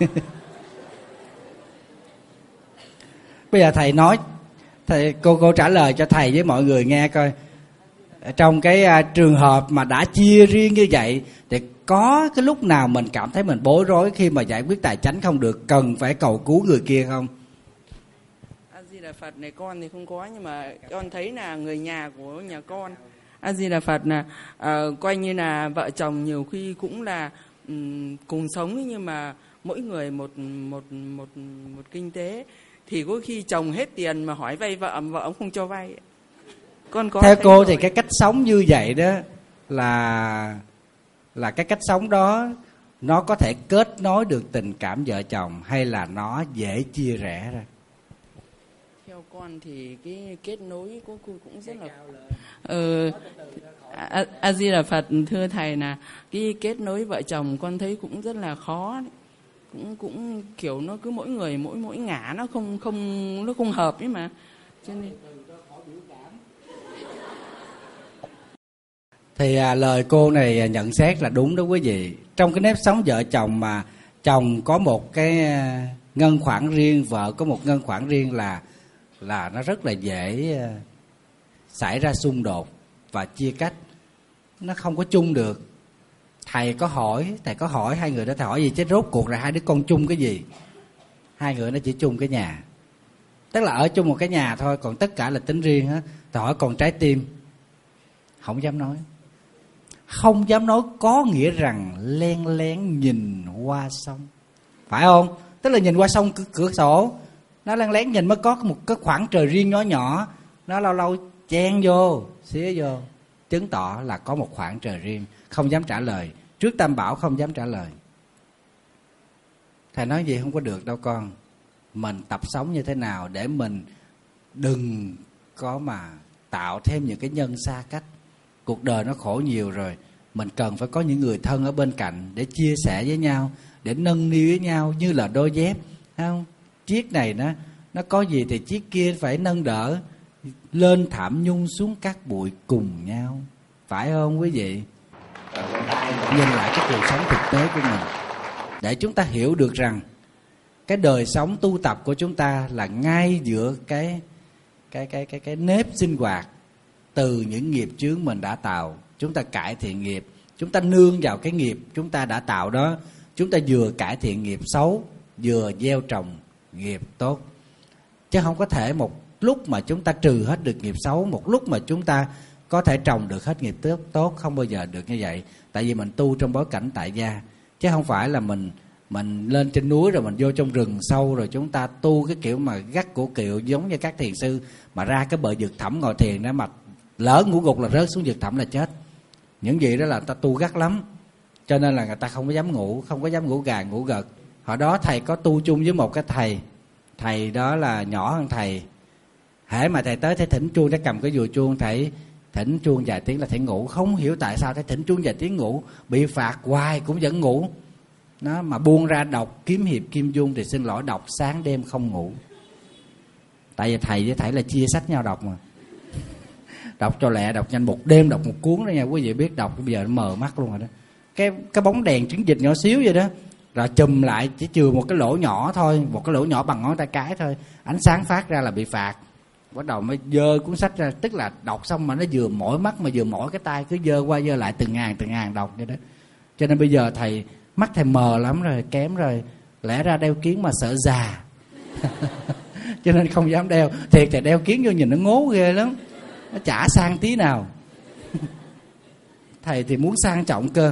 Speaker 3: Bây giờ thầy nói, thầy cô cô trả lời cho thầy với mọi người nghe coi. Trong cái uh, trường hợp mà đã chia riêng như vậy thì có cái lúc nào mình cảm thấy mình bối rối khi mà giải quyết tài chánh không được, cần phải cầu cứu người kia không?
Speaker 4: A Di Đà Phật này, con thì không có, nhưng mà con thấy là người nhà của nhà con A Di Đà Phật là uh, coi như là vợ chồng nhiều khi cũng là um, cùng sống, nhưng mà mỗi người một một một một kinh tế, thì có khi chồng hết tiền mà hỏi vay vợ, vợ ông không cho vay. Con có
Speaker 3: theo cô
Speaker 4: rồi.
Speaker 3: Thì cái cách sống như vậy đó là là cái cách sống đó nó có thể kết nối được tình cảm vợ chồng, hay là nó dễ chia rẽ ra?
Speaker 4: Theo con thì cái kết nối của cô cũng rất là ờ, A, A Di Đà Phật, thưa thầy, là cái kết nối vợ chồng con thấy cũng rất là khó đấy. cũng cũng kiểu nó cứ mỗi người mỗi mỗi ngả, nó không không nó không hợp ấy mà, cho nên
Speaker 3: thì à, lời cô này nhận xét là đúng đó quý vị. Trong cái nếp sống vợ chồng mà chồng có một cái ngân khoản riêng, vợ có một ngân khoản riêng là là nó rất là dễ xảy ra xung đột và chia cách, nó không có chung được. Thầy có hỏi, thầy có hỏi hai người đó, thầy hỏi gì chứ rốt cuộc là hai đứa con chung cái gì? Hai người nó chỉ chung cái nhà, tức là ở chung một cái nhà thôi, còn tất cả là tính riêng hết. Thầy hỏi còn trái tim, không dám nói. Không dám nói có nghĩa rằng len lén nhìn qua sông, phải không? Tức là nhìn qua sông cửa, cửa sổ, nó len lén nhìn mới có một cái khoảng trời riêng nhỏ nhỏ, nó lâu lâu chen vô, xía vô, chứng tỏ là có một khoảng trời riêng. Không dám trả lời, trước Tam Bảo không dám trả lời. Thầy nói gì không có được đâu con. Mình tập sống như thế nào để mình đừng có mà tạo thêm những cái nhân xa cách. Cuộc đời nó khổ nhiều rồi, mình cần phải có những người thân ở bên cạnh để chia sẻ với nhau, để nâng niu với nhau như là đôi dép, thấy không? Chiếc này nó nó có gì thì chiếc kia phải nâng đỡ, lên thảm nhung xuống cát bụi cùng nhau, phải không quý vị? Nhìn lại cái cuộc sống thực tế của mình để chúng ta hiểu được rằng cái đời sống tu tập của chúng ta là ngay giữa cái cái cái cái cái nếp sinh hoạt. Từ những nghiệp chướng mình đã tạo, chúng ta cải thiện nghiệp, chúng ta nương vào cái nghiệp chúng ta đã tạo đó, chúng ta vừa cải thiện nghiệp xấu, vừa gieo trồng nghiệp tốt. Chứ không có thể một lúc mà chúng ta trừ hết được nghiệp xấu, một lúc mà chúng ta có thể trồng được hết nghiệp tốt, tốt không bao giờ được như vậy. Tại vì mình tu trong bối cảnh tại gia, chứ không phải là mình mình lên trên núi rồi mình vô trong rừng sâu rồi chúng ta tu cái kiểu mà gắt cổ kiệu giống như các thiền sư mà ra cái bờ vực thẳm ngồi thiền đó, mà lỡ ngủ gục là rớt xuống vực thẳm là chết. Những gì đó là ta tu gắt lắm, cho nên là người ta không có dám ngủ, không có dám ngủ gà ngủ gật. Hồi đó thầy có tu chung với một cái thầy, thầy đó là nhỏ hơn thầy. Hễ mà thầy tới thầy thỉnh chuông, thầy cầm cái dùi chuông, thầy thỉnh chuông vài tiếng là thầy ngủ. Không hiểu tại sao thầy thỉnh chuông vài tiếng ngủ, bị phạt hoài cũng vẫn ngủ. Nó mà buông ra đọc kiếm hiệp kim dung thì xin lỗi, đọc sáng đêm không ngủ. Tại vì thầy với thầy là chia sách nhau đọc mà. Đọc cho lẹ, đọc nhanh, một đêm đọc một cuốn đó nha quý vị biết. Đọc bây giờ nó mờ mắt luôn rồi đó. Cái cái bóng đèn trứng vịt nhỏ xíu vậy đó, rồi chùm lại chỉ chừa một cái lỗ nhỏ thôi, một cái lỗ nhỏ bằng ngón tay cái thôi, ánh sáng phát ra là bị phạt. Bắt đầu mới dơ cuốn sách ra, tức là đọc xong mà nó vừa mỏi mắt mà vừa mỏi cái tay, cứ dơ qua dơ lại từng ngàn từng ngàn đọc vậy đó. Cho nên bây giờ thầy mắt thầy mờ lắm rồi, kém rồi, lẽ ra đeo kiếng mà sợ già. Cho nên không dám đeo. Thiệt thầy đeo kiếng vô nhìn nó ngố ghê lắm, nó chả sang tí nào. Thầy thì muốn sang trọng cơ.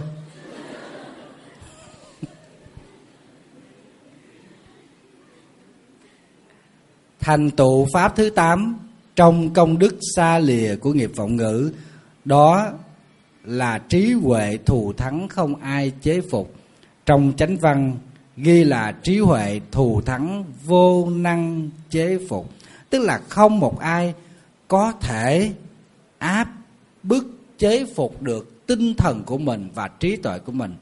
Speaker 3: Thành tựu pháp thứ tám trong công đức xa lìa của nghiệp vọng ngữ, đó là trí huệ thù thắng không ai chế phục. Trong chánh văn ghi là trí huệ thù thắng vô năng chế phục, tức là không một ai có thể áp bức chế phục được tinh thần của mình và trí tuệ của mình.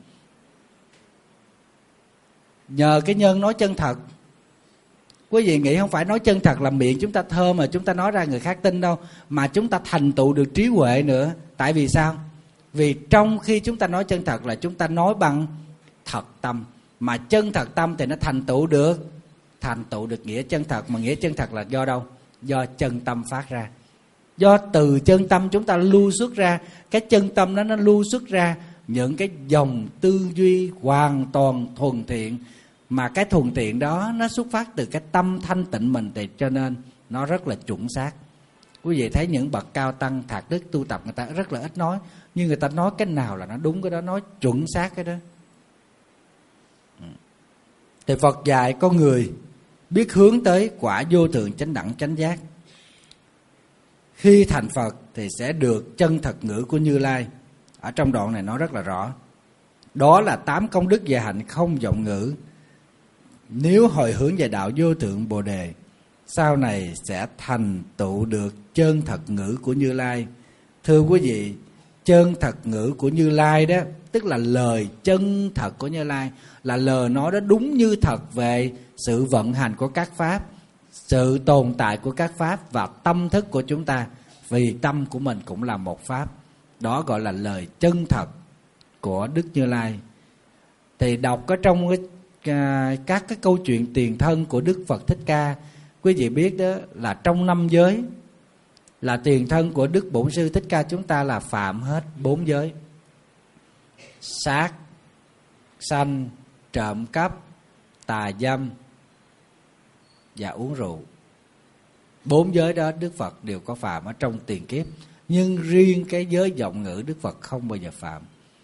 Speaker 3: Nhờ cái nhân nói chân thật. Quý vị nghĩ không phải nói chân thật là miệng chúng ta thơ mà chúng ta nói ra người khác tin đâu, mà chúng ta thành tựu được trí huệ nữa. Tại vì sao? Vì trong khi chúng ta nói chân thật là chúng ta nói bằng thật tâm, mà chân thật tâm thì nó thành tựu được thành tựu được nghĩa chân thật. Mà nghĩa chân thật là do đâu? Do chân tâm phát ra. Do từ chân tâm chúng ta lưu xuất ra, cái chân tâm đó nó lưu xuất ra những cái dòng tư duy hoàn toàn thuần thiện, mà cái thuần thiện đó nó xuất phát từ cái tâm thanh tịnh mình, thì cho nên nó rất là chuẩn xác. Quý vị thấy những bậc cao tăng thạc đức tu tập, người ta rất là ít nói, nhưng người ta nói cái nào là nó đúng cái đó, nói chuẩn xác cái đó. Thì Phật dạy con người biết hướng tới quả vô thượng chánh đẳng chánh giác. Khi thành Phật thì sẽ được chân thật ngữ của Như Lai. Ở trong đoạn này nói rất là rõ. Đó là tám công đức và hạnh không vọng ngữ. Nếu hồi hướng về đạo vô thượng Bồ Đề, sau này sẽ thành tựu được chân thật ngữ của Như Lai. Thưa quý vị, chân thật ngữ của Như Lai đó, tức là lời chân thật của Như Lai, là lời nói đó đúng như thật về sự vận hành của các pháp, sự tồn tại của các pháp và tâm thức của chúng ta. Vì tâm của mình cũng là một pháp. Đó gọi là lời chân thật của Đức Như Lai. Thì đọc ở trong cái, các cái câu chuyện tiền thân của Đức Phật Thích Ca, quý vị biết đó là trong năm giới là tiền thân của Đức Bổn Sư Thích Ca chúng ta là phạm hết bốn giới: sát, sanh, trộm cắp, tà dâm và uống rượu. Bốn giới đó Đức Phật đều có phạm ở trong tiền kiếp. Nhưng riêng cái giới vọng ngữ Đức Phật không bao giờ phạm.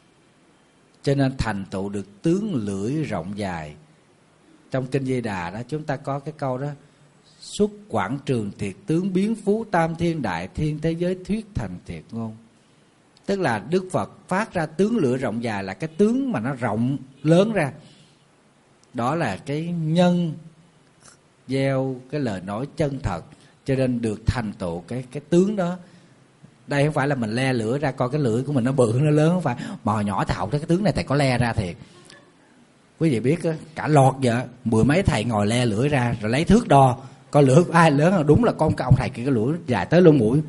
Speaker 3: Cho nên thành tựu được tướng lưỡi rộng dài. Trong Kinh Di Đà đó chúng ta có cái câu đó: xuất quảng trường thiệt tướng, biến phú tam thiên đại thiên, thế giới thuyết thành thiệt ngôn. Tức là Đức Phật phát ra tướng lưỡi rộng dài, là cái tướng mà nó rộng lớn ra. Đó là cái nhân gieo cái lời nói chân thật, cho nên được thành tựu cái cái tướng đó. Đây không phải là mình le lửa ra coi cái lưỡi của mình nó bự nó lớn, không phải. Mà nhỏ thạo cái tướng này thầy có le ra thiệt. Quý vị biết cả lọt vậy, mười mấy thầy ngồi le lưỡi ra rồi lấy thước đo coi lưỡi của ai lớn. Đúng là con cái ông thầy kia cái lưỡi dài tới lưng mũi.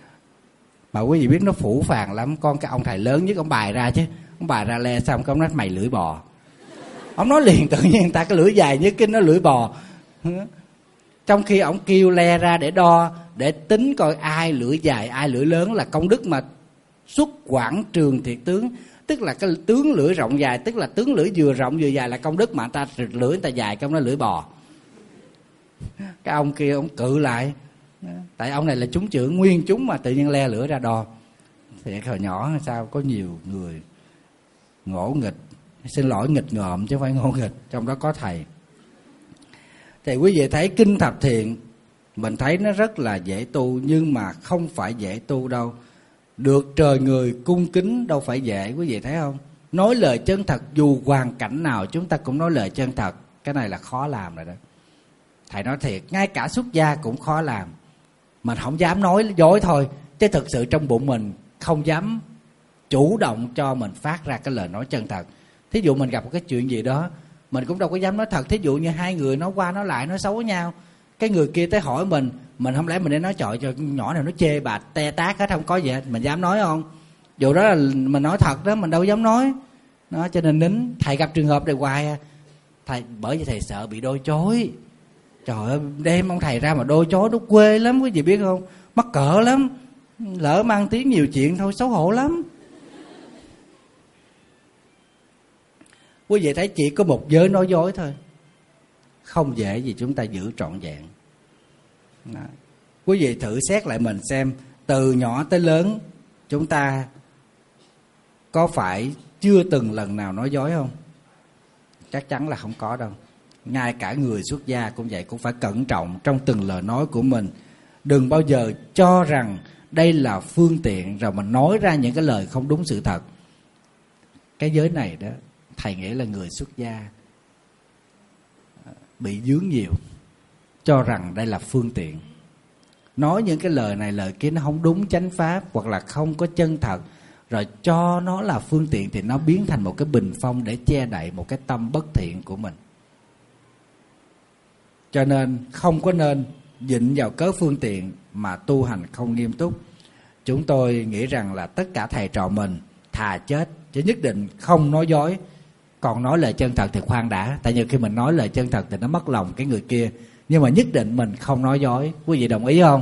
Speaker 3: Mà quý vị biết nó phủ phàng lắm. Con cái ông thầy lớn nhất ông bài ra chứ, ông bài ra le xong ông nói mày lưỡi bò. Ông nói liền tự nhiên người ta cái lưỡi dài nhất kinh nó lưỡi bò. Trong khi ông kêu le ra để đo, để tính coi ai lưỡi dài ai lưỡi lớn, là công đức mà xuất quảng trường thiệt tướng. Tức là cái tướng lưỡi rộng dài, tức là tướng lưỡi vừa rộng vừa dài là công đức, mà người ta lưỡi người ta dài cái ông nói lưỡi bò. Cái ông kia ông cự lại, tại ông này là chúng trưởng nguyên chúng mà tự nhiên le lưỡi ra đo. Thì hồi nhỏ sao có nhiều người ngỗ nghịch, xin lỗi nghịch ngợm chứ không phải ngỗ nghịch, trong đó có thầy. Thì quý vị thấy kinh thập thiện, mình thấy nó rất là dễ tu, nhưng mà không phải dễ tu đâu. Được trời người cung kính đâu phải dễ, quý vị thấy không? Nói lời chân thật dù hoàn cảnh nào chúng ta cũng nói lời chân thật. Cái này là khó làm rồi đó. Thầy nói thiệt, ngay cả xuất gia cũng khó làm. Mình không dám nói dối thôi, chứ thực sự trong bụng mình không dám chủ động cho mình phát ra cái lời nói chân thật. Thí dụ mình gặp một cái chuyện gì đó, mình cũng đâu có dám nói thật. Thí dụ như hai người nói qua nói lại nói xấu với nhau, cái người kia tới hỏi mình, mình không lẽ mình để nói trời cho nhỏ này nó chê bà te tát hết, không có gì hết, mình dám nói không? Dù đó là mình nói thật đó, mình đâu dám nói. Đó, cho nên nín. Thầy gặp trường hợp này hoài à. Thầy, bởi vì thầy sợ bị đôi chối. Trời ơi, đem ông thầy ra mà đôi chối nó quê lắm, quý vị biết không? Mắc cỡ lắm. Lỡ mang tiếng nhiều chuyện thôi, xấu hổ lắm. Quý vị thấy chỉ có một giới nói dối thôi, không dễ gì chúng ta giữ trọn vẹn. Đó. Quý vị thử xét lại mình xem, từ nhỏ tới lớn chúng ta có phải chưa từng lần nào nói dối không? Chắc chắn là không có đâu. Ngay cả người xuất gia cũng vậy, cũng phải cẩn trọng trong từng lời nói của mình. Đừng bao giờ cho rằng đây là phương tiện rồi mình nói ra những cái lời không đúng sự thật. Cái giới này đó, thầy nghĩ là người xuất gia bị dướng nhiều, cho rằng đây là phương tiện. Nói những cái lời này lời kia nó không đúng chánh pháp, hoặc là không có chân thật, rồi cho nó là phương tiện, thì nó biến thành một cái bình phong để che đậy một cái tâm bất thiện của mình. Cho nên không có nên dịnh vào cớ phương tiện mà tu hành không nghiêm túc. Chúng tôi nghĩ rằng là tất cả thầy trò mình thà chết chứ nhất định không nói dối. Còn nói lời chân thật thì khoan đã, tại nhiều khi mình nói lời chân thật thì nó mất lòng cái người kia, nhưng mà nhất định mình không nói dối. Quý vị đồng ý không?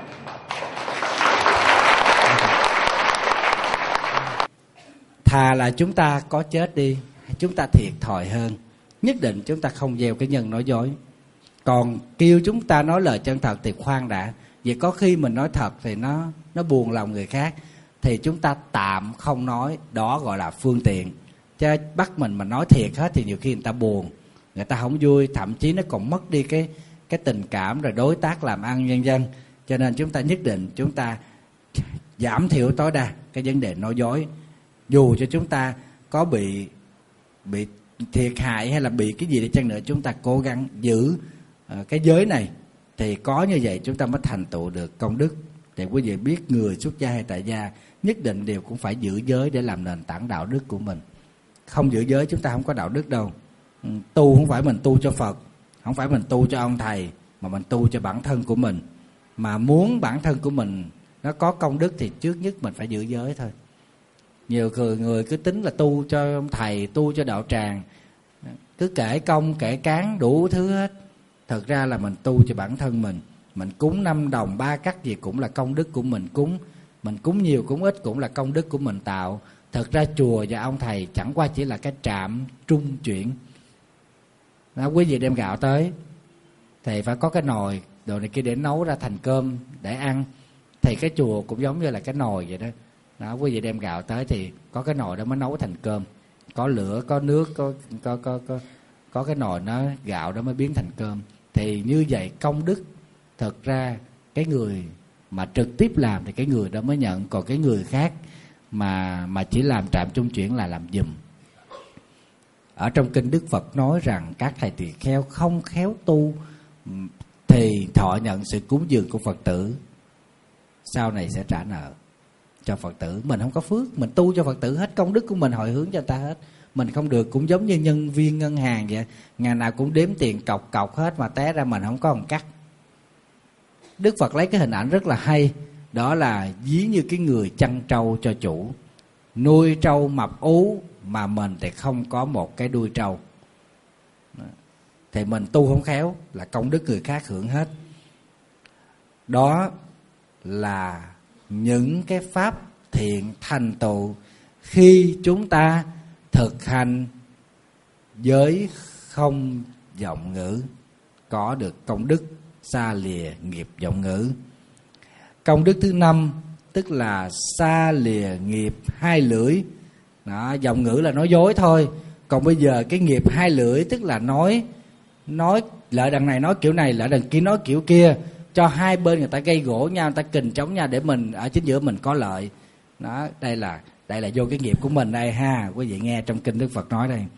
Speaker 3: Thà là chúng ta có chết đi, chúng ta thiệt thòi hơn. Nhất định chúng ta không gieo cái nhân nói dối. Còn kêu chúng ta nói lời chân thật thì khoan đã. Vì có khi mình nói thật thì nó nó buồn lòng người khác, thì chúng ta tạm không nói, đó gọi là phương tiện. Chứ bắt mình mà nói thiệt hết thì nhiều khi người ta buồn, người ta không vui, thậm chí nó còn mất đi cái cái tình cảm rồi đối tác làm ăn nhân dân. Cho nên chúng ta nhất định chúng ta giảm thiểu tối đa cái vấn đề nói dối. Dù cho chúng ta có bị bị thiệt hại hay là bị cái gì đi chăng nữa, chúng ta cố gắng giữ uh, cái giới này, thì có như vậy chúng ta mới thành tựu được công đức. Thì quý vị biết người xuất gia hay tại gia nhất định đều cũng phải giữ giới để làm nền tảng đạo đức của mình. Không giữ giới chúng ta không có đạo đức đâu. Tu không phải mình tu cho Phật, không phải mình tu cho ông thầy, mà mình tu cho bản thân của mình. Mà muốn bản thân của mình nó có công đức thì trước nhất mình phải giữ giới thôi. Nhiều người, người cứ tính là tu cho ông thầy, tu cho đạo tràng, cứ kể công kể cán đủ thứ hết. Thật ra là mình tu cho bản thân mình. Mình cúng năm đồng ba cắt gì cũng là công đức của mình cúng. Mình cúng nhiều cúng ít cũng là công đức của mình tạo. Thật ra chùa và ông thầy chẳng qua chỉ là cái trạm trung chuyển. Đó, quý vị đem gạo tới thì phải có cái nồi đồ này kia để nấu ra thành cơm để ăn. Thì cái chùa cũng giống như là cái nồi vậy đó. Đó, quý vị đem gạo tới thì có cái nồi đó mới nấu thành cơm. Có lửa, có nước, có có có có, có cái nồi nó gạo đó mới biến thành cơm. Thì như vậy công đức thật ra cái người mà trực tiếp làm thì cái người đó mới nhận, còn cái người khác mà mà chỉ làm trạm trung chuyển là làm giùm. Ở trong kinh Đức Phật nói rằng các thầy tỳ kheo không khéo tu thì thọ nhận sự cúng dường của Phật tử, sau này sẽ trả nợ cho Phật tử. Mình không có phước, mình tu cho Phật tử hết, công đức của mình hồi hướng cho người ta hết. Mình không được, cũng giống như nhân viên ngân hàng vậy, ngày nào cũng đếm tiền cọc cọc hết mà té ra mình không có một cắt. Đức Phật lấy cái hình ảnh rất là hay, đó là ví như cái người chăn trâu cho chủ, nuôi trâu mập ú mà mình thì không có một cái đuôi trâu, thì mình tu không khéo là công đức người khác hưởng hết. Đó là những cái pháp thiện thành tựu khi chúng ta thực hành giới không vọng ngữ, có được công đức xa lìa nghiệp vọng ngữ. Công đức thứ năm tức là xa lìa nghiệp hai lưỡi. Đó, vọng ngữ là nói dối thôi. Còn bây giờ cái nghiệp hai lưỡi tức là nói nói lại đằng này nói kiểu này, lại đằng kia nói kiểu kia, cho hai bên người ta gây gỗ nhau, người ta kình chống nhau để mình ở chính giữa mình có lợi. Đó, đây là đây là vô cái nghiệp của mình đây ha. Quý vị nghe trong kinh Đức Phật nói đây.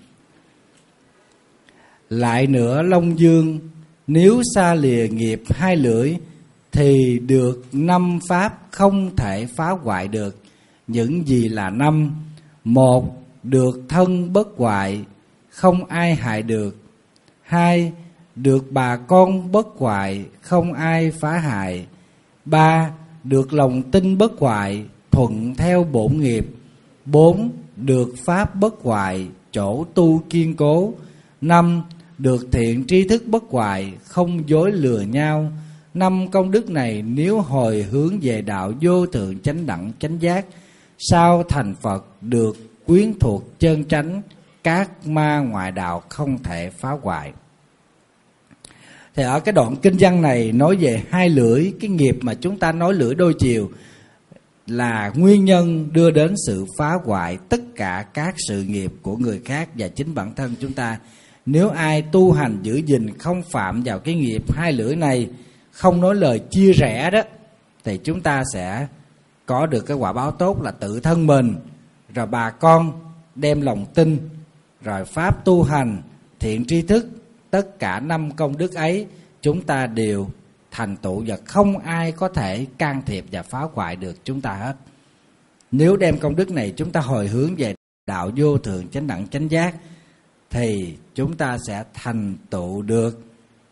Speaker 3: Lại nữa Long Dương, nếu xa lìa nghiệp hai lưỡi thì được năm pháp không thể phá hoại được. Những gì là năm? Một, được thân bất hoại, không ai hại được. Hai, được bà con bất hoại, không ai phá hại. Ba, được lòng tin bất hoại, thuận theo bổn nghiệp. Bốn, được pháp bất hoại, chỗ tu kiên cố. Năm, được thiện tri thức bất hoại, không dối lừa nhau. Năm công đức này nếu hồi hướng về đạo vô thượng chánh đẳng chánh giác, sau thành Phật được quyến thuộc chân chánh, các ma ngoại đạo không thể phá hoại. Thì ở cái đoạn kinh văn này nói về hai lưỡi, cái nghiệp mà chúng ta nói lưỡi đôi chiều là nguyên nhân đưa đến sự phá hoại tất cả các sự nghiệp của người khác và chính bản thân chúng ta. Nếu ai tu hành giữ gìn không phạm vào cái nghiệp hai lưỡi này, không nói lời chia rẽ đó, thì chúng ta sẽ có được cái quả báo tốt là tự thân mình, rồi bà con đem lòng tin, rồi pháp tu hành, thiện tri thức, tất cả năm công đức ấy chúng ta đều thành tựu và không ai có thể can thiệp và phá hoại được chúng ta hết. Nếu đem công đức này chúng ta hồi hướng về đạo vô thượng chánh đẳng chánh giác thì chúng ta sẽ thành tựu được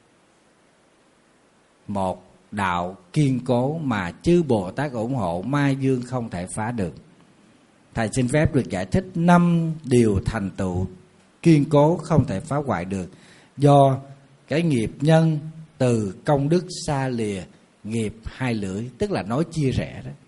Speaker 3: một đạo kiên cố mà chư Bồ Tát ủng hộ, ma dương không thể phá được. Thầy xin phép được giải thích năm điều thành tựu kiên cố không thể phá hoại được, do cái nghiệp nhân từ công đức xa lìa, nghiệp hai lưỡi, tức là nói chia rẽ đó.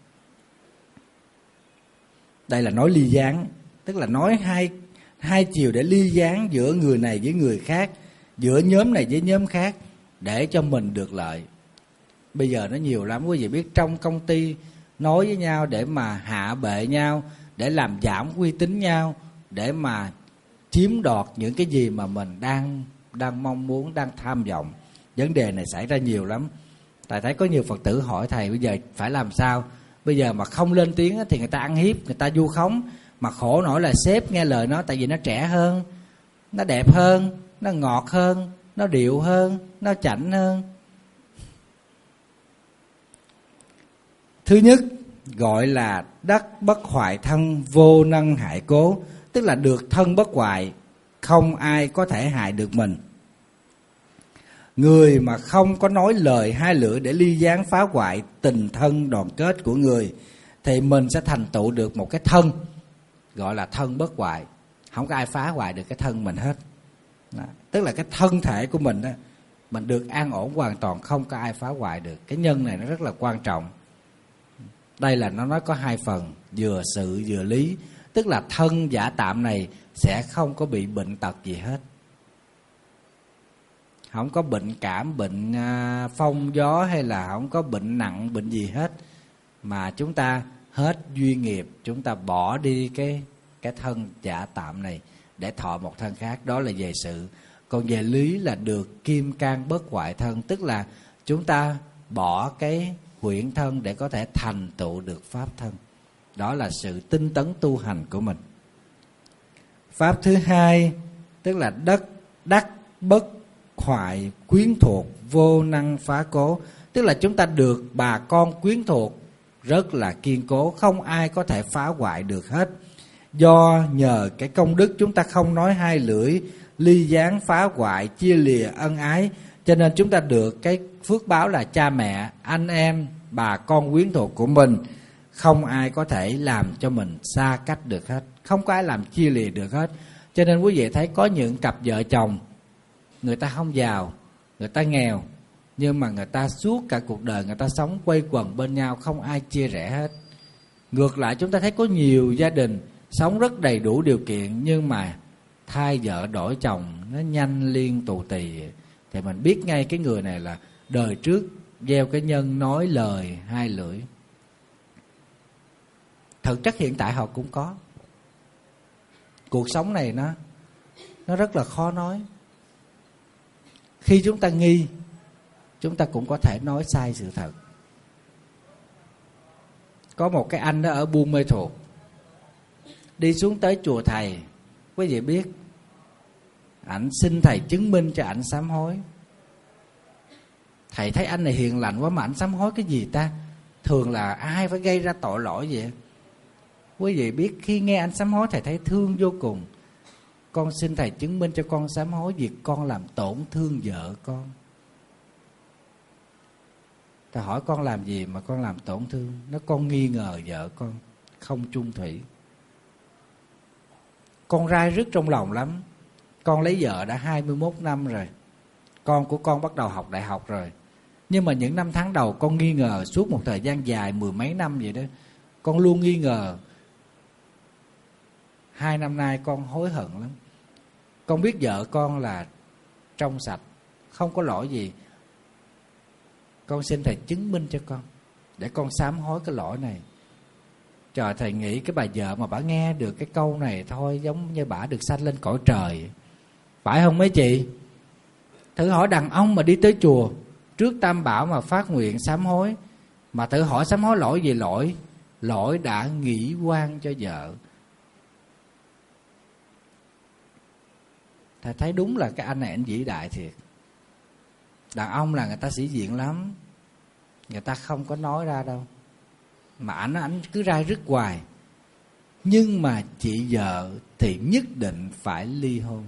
Speaker 3: Đây là nói ly gián, tức là nói hai hai chiều để ly gián giữa người này với người khác, giữa nhóm này với nhóm khác, để cho mình được lợi. Bây giờ nó nhiều lắm, quý vị biết, trong công ty nói với nhau để mà hạ bệ nhau, để làm giảm uy tín nhau, để mà chiếm đoạt những cái gì mà mình đang đang mong muốn, đang tham vọng. Vấn đề này xảy ra nhiều lắm. Thầy thấy có nhiều Phật tử hỏi thầy bây giờ phải làm sao. Bây giờ mà không lên tiếng thì người ta ăn hiếp, người ta vu khống. Mà khổ nổi là sếp nghe lời nó, tại vì nó trẻ hơn, nó đẹp hơn, nó ngọt hơn, nó điệu hơn, nó chảnh hơn. Thứ nhất gọi là đắc bất hoại thân, vô năng hại cố, tức là được thân bất hoại, không ai có thể hại được mình. Người mà không có nói lời hai lưỡi để ly gián phá hoại tình thân đoàn kết của người, thì mình sẽ thành tựu được một cái thân gọi là thân bất hoại. Không có ai phá hoại được cái thân mình hết. Đó. Tức là cái thân thể của mình đó, mình được an ổn hoàn toàn, không có ai phá hoại được. Cái nhân này nó rất là quan trọng. Đây là nó nói có hai phần, vừa sự vừa lý. Tức là thân giả tạm này sẽ không có bị bệnh tật gì hết. Không có bệnh cảm, bệnh phong gió, hay là không có bệnh nặng, bệnh gì hết. Mà chúng ta hết duyên nghiệp, chúng ta bỏ đi cái, cái thân giả tạm này để thọ một thân khác. Đó là về sự. Còn về lý là được kim cang bất hoại thân, tức là chúng ta bỏ cái huyễn thân để có thể thành tựu được pháp thân. Đó là sự tinh tấn tu hành của mình. Pháp thứ hai tức là đắc, đắc bất hoại quyến thuộc, vô năng phá cố. Tức là chúng ta được bà con quyến thuộc rất là kiên cố, không ai có thể phá hoại được hết. Do nhờ cái công đức chúng ta không nói hai lưỡi, ly gián phá hoại, chia lìa ân ái, cho nên chúng ta được cái phước báo là cha mẹ, anh em, bà con quyến thuộc của mình không ai có thể làm cho mình xa cách được hết, không có ai làm chia lìa được hết. Cho nên quý vị thấy có những cặp vợ chồng, người ta không giàu, người ta nghèo, nhưng mà người ta suốt cả cuộc đời người ta sống quây quần bên nhau, không ai chia rẽ hết. Ngược lại chúng ta thấy có nhiều gia đình sống rất đầy đủ điều kiện, nhưng mà thay vợ đổi chồng nó nhanh liên tù tì, thì mình biết ngay cái người này là đời trước gieo cái nhân nói lời hai lưỡi. Thực chất hiện tại họ cũng có. Cuộc sống này nó nó rất là khó nói. Khi chúng ta nghi, chúng ta cũng có thể nói sai sự thật. Có một cái anh đó ở Buôn Mê Thuột, đi xuống tới chùa thầy, quý vị biết, ảnh xin thầy chứng minh cho ảnh sám hối. Thầy thấy anh này hiền lành quá mà ảnh sám hối cái gì ta? Thường là ai phải gây ra tội lỗi vậy? Quý vị biết, khi nghe anh sám hối thầy thấy thương vô cùng. Con xin thầy chứng minh cho con sám hối việc con làm tổn thương vợ con. Thầy hỏi con làm gì mà con làm tổn thương? Nó con nghi ngờ vợ con không chung thủy. Con rai rứt trong lòng lắm. Con lấy vợ đã hai mươi mốt năm rồi. Con của con bắt đầu học đại học rồi. Nhưng mà những năm tháng đầu con nghi ngờ suốt một thời gian dài, mười mấy năm vậy đó. Con luôn nghi ngờ. Hai năm nay con hối hận lắm. Con biết vợ con là trong sạch, không có lỗi gì. Con xin thầy chứng minh cho con, để con sám hối cái lỗi này. Trời, thầy nghĩ cái bà vợ mà bả nghe được cái câu này thôi, giống như bả được sanh lên cõi trời. Phải không mấy chị? Thử hỏi đàn ông mà đi tới chùa trước Tam Bảo mà phát nguyện sám hối, mà thử hỏi sám hối lỗi gì? Lỗi Lỗi đã nghĩ oan cho vợ. Thầy thấy đúng là cái anh này anh vĩ đại thiệt. Đàn ông là người ta sĩ diện lắm, người ta không có nói ra đâu, mà ảnh ảnh cứ rai rứt hoài. Nhưng mà chị vợ thì nhất định phải ly hôn.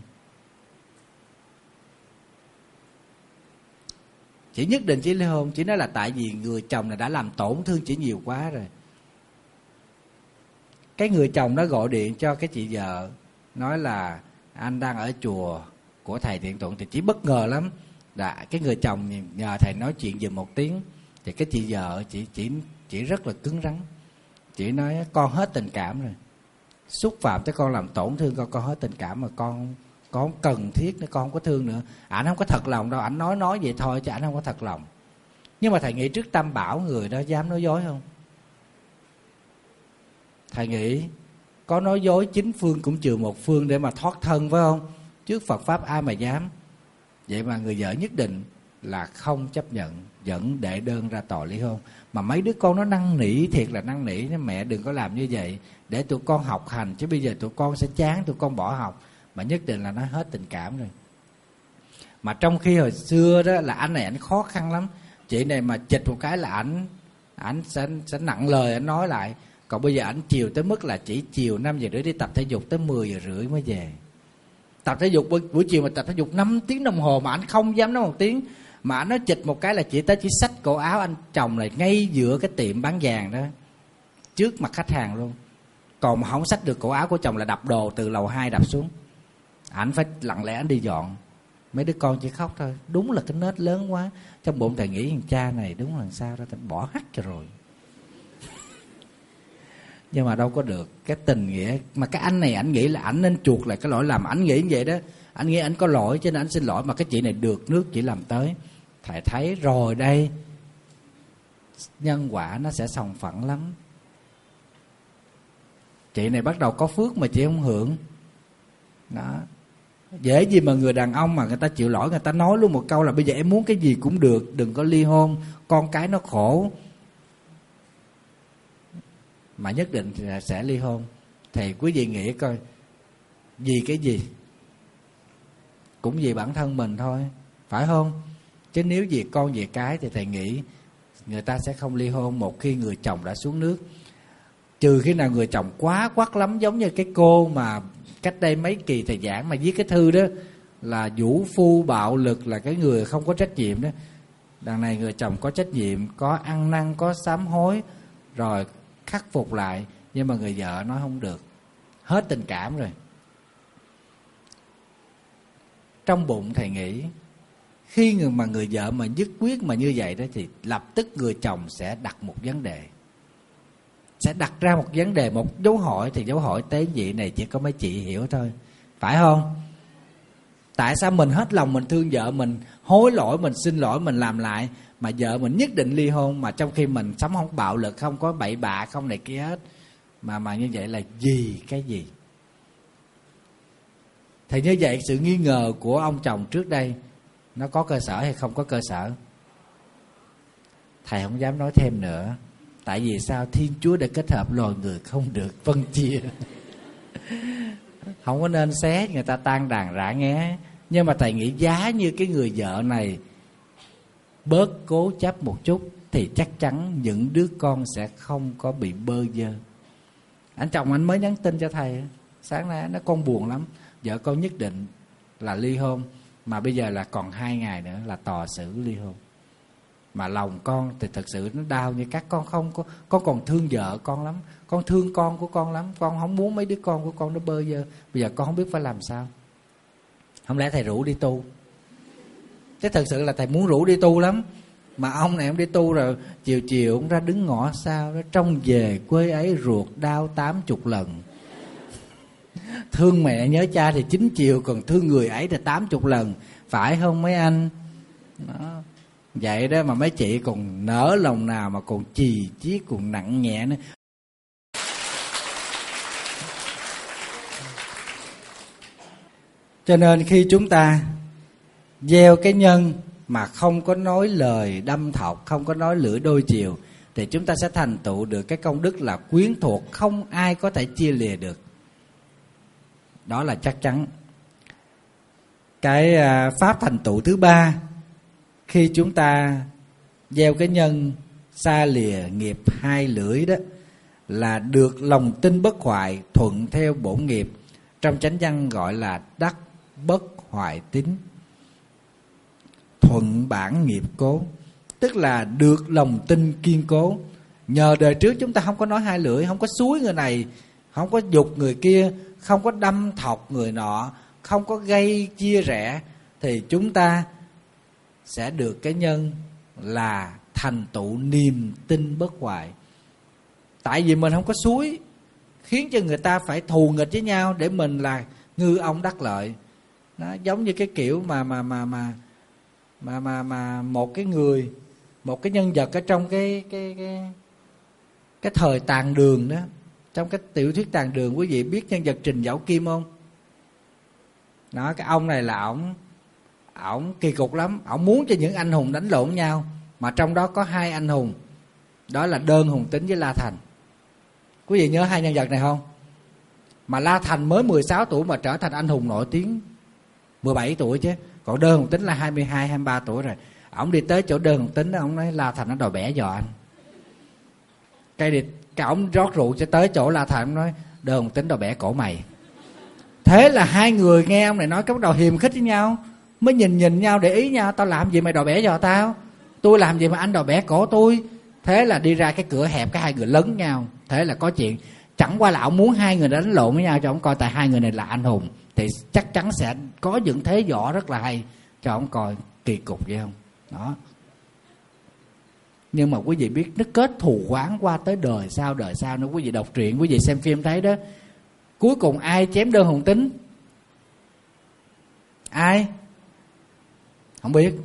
Speaker 3: Chị nhất định chỉ ly hôn. Chỉ nói là tại vì người chồng này đã làm tổn thương chị nhiều quá rồi. cái người chồng đó gọi điện cho cái chị vợ, nói là anh đang ở chùa của thầy Thiện Thuận. Thì chỉ bất ngờ lắm là cái người chồng nhờ thầy nói chuyện giùm một tiếng. Thì cái chị vợ chỉ chỉ chỉ rất là cứng rắn, chị nói con hết tình cảm rồi, xúc phạm tới con, làm tổn thương con, con hết tình cảm mà con con không cần thiết nữa, con không có thương nữa. Ảnh không có thật lòng đâu, ảnh nói nói vậy thôi chứ ảnh không có thật lòng. Nhưng mà thầy nghĩ trước Tam Bảo người đó dám nói dối không? Thầy nghĩ có nói dối chín phương cũng trừ một phương để mà thoát thân, phải không? Trước Phật Pháp ai mà dám. Vậy mà người vợ nhất định là không chấp nhận, vẫn đệ đơn ra tòa ly hôn. Mà mấy đứa con nó năn nỉ, thiệt là năn nỉ, mẹ đừng có làm như vậy, để tụi con học hành, chứ bây giờ tụi con sẽ chán, tụi con bỏ học. Mà nhất định là nó hết tình cảm rồi. Mà trong khi hồi xưa đó là anh này ảnh khó khăn lắm, chị này mà chịch một cái là ảnh ảnh sẽ, sẽ nặng lời, ảnh nói lại. Còn bây giờ ảnh chiều tới mức là chỉ chiều năm giờ rưỡi đi tập thể dục tới mười giờ rưỡi mới về. Tập thể dục buổi chiều mà tập thể dục năm tiếng đồng hồ mà ảnh không dám nói một tiếng. Mà ảnh nói chịch một cái là chị tới chỉ xách cổ áo anh chồng này ngay giữa cái tiệm bán vàng đó, trước mặt khách hàng luôn. Còn mà không xách được cổ áo của chồng là đập đồ từ lầu hai đập xuống. Ảnh phải lặng lẽ ảnh đi dọn. Mấy đứa con chỉ khóc thôi. Đúng là cái nết lớn quá. Trong bụng thầy nghĩ thằng cha này đúng là sao đó, thầy bỏ hắt cho rồi. Nhưng mà đâu có được. Cái tình nghĩa. Mà cái anh này ảnh nghĩ là ảnh nên chuộc lại cái lỗi lầm. Ảnh nghĩ như vậy đó. Ảnh nghĩ ảnh có lỗi cho nên ảnh xin lỗi. Mà cái chị này được nước chỉ làm tới. Thầy thấy rồi đây, nhân quả nó sẽ sòng phẳng lắm. Chị này bắt đầu có phước mà chị không hưởng. Đó. Dễ gì mà người đàn ông mà người ta chịu lỗi, người ta nói luôn một câu là bây giờ em muốn cái gì cũng được, đừng có ly hôn, con cái nó khổ. Mà nhất định sẽ ly hôn. Thì quý vị nghĩ coi, vì cái gì? Cũng vì bản thân mình thôi, phải không? Chứ nếu vì con về cái thì thầy nghĩ người ta sẽ không ly hôn một khi người chồng đã xuống nước. Trừ khi nào người chồng quá quắc lắm, giống như cái cô mà cách đây mấy kỳ thầy giảng mà viết cái thư đó là vũ phu bạo lực, là cái người không có trách nhiệm đó. Đằng này người chồng có trách nhiệm, có ăn năn, có sám hối, rồi khắc phục lại. Nhưng mà người vợ nói không được, hết tình cảm rồi. Trong bụng thầy nghĩ khi người mà người vợ mà dứt quyết mà như vậy đó, thì lập tức người chồng sẽ đặt một vấn đề, sẽ đặt ra một vấn đề, một dấu hỏi. Thì dấu hỏi tế nhị này chỉ có mấy chị hiểu thôi, phải không? Tại sao mình hết lòng mình thương vợ mình, hối lỗi, mình xin lỗi, mình làm lại, mà vợ mình nhất định ly hôn, mà trong khi mình sống không bạo lực, không có bậy bạ, không này kia hết. Mà mà như vậy là vì cái gì? Thì như vậy sự nghi ngờ của ông chồng trước đây nó có cơ sở hay không có cơ sở? Thầy không dám nói thêm nữa. Tại vì sao? Thiên Chúa đã kết hợp loài người không được phân chia. Không có nên xé người ta tan đàn rã nghé. Nhưng mà thầy nghĩ giá như cái người vợ này bớt cố chấp một chút thì chắc chắn những đứa con sẽ không có bị bơ vơ. Anh chồng anh mới nhắn tin cho thầy sáng nay, nó con buồn lắm, vợ con nhất định là ly hôn, mà bây giờ là còn hai ngày nữa là tòa xử ly hôn. Mà lòng con thì thật sự nó đau, như các con không có, con còn thương vợ con lắm, con thương con của con lắm, con không muốn mấy đứa con của con nó bơ vơ. Bây giờ con không biết phải làm sao. Không lẽ thầy rủ đi tu? Thế thật sự là thầy muốn rủ đi tu lắm, mà ông này ông đi tu rồi chiều chiều ông ra đứng ngõ sau đó, trông về quê ấy ruột đau tám chục lần. Thương mẹ nhớ cha thì chín chiều, còn thương người ấy thì tám chục lần, phải không mấy anh? Đó. Vậy đó mà mấy chị còn nỡ lòng nào mà còn chì chiết, còn nặng nhẹ nữa. Cho nên khi chúng ta gieo cái nhân mà không có nói lời đâm thọc, không có nói lưỡi đôi chiều, thì chúng ta sẽ thành tựu được cái công đức là quyến thuộc, không ai có thể chia lìa được. Đó là chắc chắn. Cái pháp thành tựu thứ ba, khi chúng ta gieo cái nhân xa lìa nghiệp hai lưỡi đó, là được lòng tin bất hoại, thuận theo bổn nghiệp. Trong chánh văn gọi là đắc bất hoại tín, thuận bản nghiệp cố, tức là được lòng tin kiên cố. Nhờ đời trước chúng ta không có nói hai lưỡi, không có xúi người này không có giục người kia, không có đâm thọc người nọ, không có gây chia rẽ, thì chúng ta sẽ được cái nhân là thành tựu niềm tin bất hoại. Tại vì mình không có suối khiến cho người ta phải thù nghịch với nhau để mình là ngư ông đắc lợi. Nó giống như cái kiểu mà mà mà mà mà mà mà một cái người, một cái nhân vật ở trong cái cái cái cái thời Tàn Đường đó, trong cái tiểu thuyết Tàn Đường, quý vị biết nhân vật Trình Dảo Kim không? Đó, cái ông này là ổng ổng kỳ cục lắm, ổng muốn cho những anh hùng đánh lộn nhau, mà trong đó có hai anh hùng, đó là Đơn Hùng Tín với La Thành. Quý vị nhớ hai nhân vật này không? Mà La Thành mới mười sáu tuổi mà trở thành anh hùng nổi tiếng mười bảy tuổi chứ. Còn Đơn Hùng Tín là hai mươi hai, hai mươi ba tuổi rồi. Ổng đi tới chỗ Đơn Hùng Tín đó, ổng nói La Thành nó đòi bẻ giò anh. Cái đi, cái ổng rót rượu cho tới chỗ La Thành, ổng nói Đơn Hùng Tín đòi bẻ cổ mày. Thế là hai người nghe ông này nói cái bắt đầu hiềm khích với nhau, mới nhìn nhìn nhau để ý nhau. Tao làm gì mày đòi bẻ giò tao? Tôi làm gì mà anh đòi bẻ cổ tôi? Thế là đi ra cái cửa hẹp, cái hai người lấn nhau. Thế là có chuyện. Chẳng qua là ông muốn hai người đánh lộn với nhau cho ông coi, tại hai người này là anh hùng thì chắc chắn sẽ có những thế võ rất là hay cho ông coi. Kỳ cục vậy không? Đó. Nhưng mà quý vị biết nó kết thù oán qua tới đời sau đời sau nữa. Quý vị đọc truyện, quý vị xem phim thấy đó. Cuối cùng ai chém Đơn Hùng Tín? Ai? Không biết.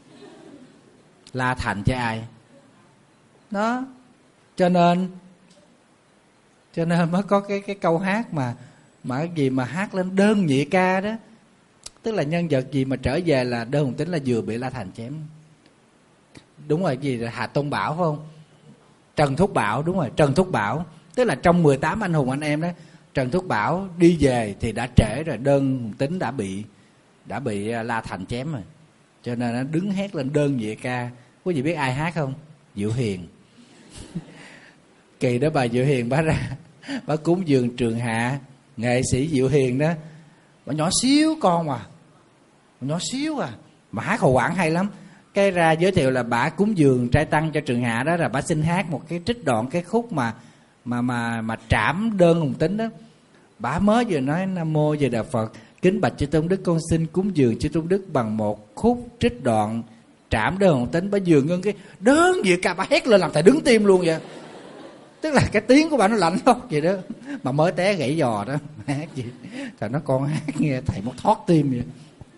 Speaker 3: La Thành chứ ai. Đó. Cho nên Cho nên mới có cái cái câu hát mà mà cái gì mà hát lên đơn nhị ca đó. Tức là nhân vật gì mà trở về là Đơn Hùng Tín là vừa bị La Thành chém. Đúng rồi, gì là Hà Tôn Bảo phải không? Trần Thúc Bảo, đúng rồi, Trần Thúc Bảo. Tức là trong mười tám anh hùng anh em đó, Trần Thúc Bảo đi về thì đã trễ rồi, Đơn Hùng Tín đã bị đã bị La Thành chém rồi. Cho nên nó đứng hét lên đơn nhị ca. Quý vị biết ai hát không? Diệu Hiền. Kỳ đó bà Diệu Hiền bà ra, bà cúng dường Trường Hạ, nghệ sĩ Diệu Hiền đó. Bà nhỏ xíu con mà, bà nhỏ xíu à, mà hát hồ quảng hay lắm. Cái ra giới thiệu là bà cúng dường trai tăng cho Trường Hạ đó, là bà xin hát một cái trích đoạn cái khúc mà mà mà mà trảm Đơn Hùng Tín đó. Bà mới vừa nói Nam Mô Về Đà Phật, kính bạch chư Tôn Đức, con xin cúng dường chư Tôn Đức bằng một khúc trích đoạn trảm Đơn Hùng Tín. Bà vừa ngưng cái đơn gì cả, bà hét lên làm thầy đứng tim luôn vậy. Tức là cái tiếng của bà nó lạnh lót vậy đó, mà mới té gãy giò đó. Hát gì trời, nó con hát nghe thầy muốn thoát tim vậy.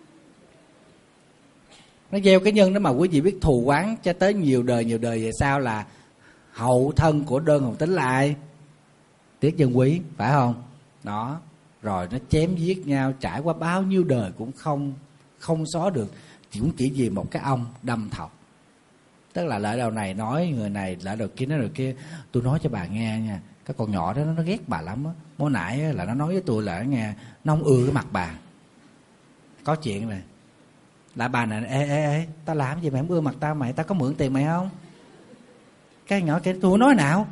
Speaker 3: Nó gieo cái nhân đó mà quý vị biết thù oán cho tới nhiều đời nhiều đời về sau là hậu thân của Đơn Hùng Tín là ai? Tiết Dân Quý, phải không? Đó, rồi nó chém giết nhau trải qua bao nhiêu đời cũng không không xóa được, cũng chỉ vì một cái ông đâm thọc. Tức là lỡ đầu này nói người này, lỡ đầu kia nói người kia. Tôi nói cho bà nghe nha, cái con nhỏ đó nó ghét bà lắm á. Mỗi nãy là nó nói với tôi là nghe nó không ưa cái mặt bà. Có chuyện này là bà này, ê ê ê, tao làm gì mày không ưa mặt tao? Mày, tao có mượn tiền mày không? Cái nhỏ kia tôi nói nào.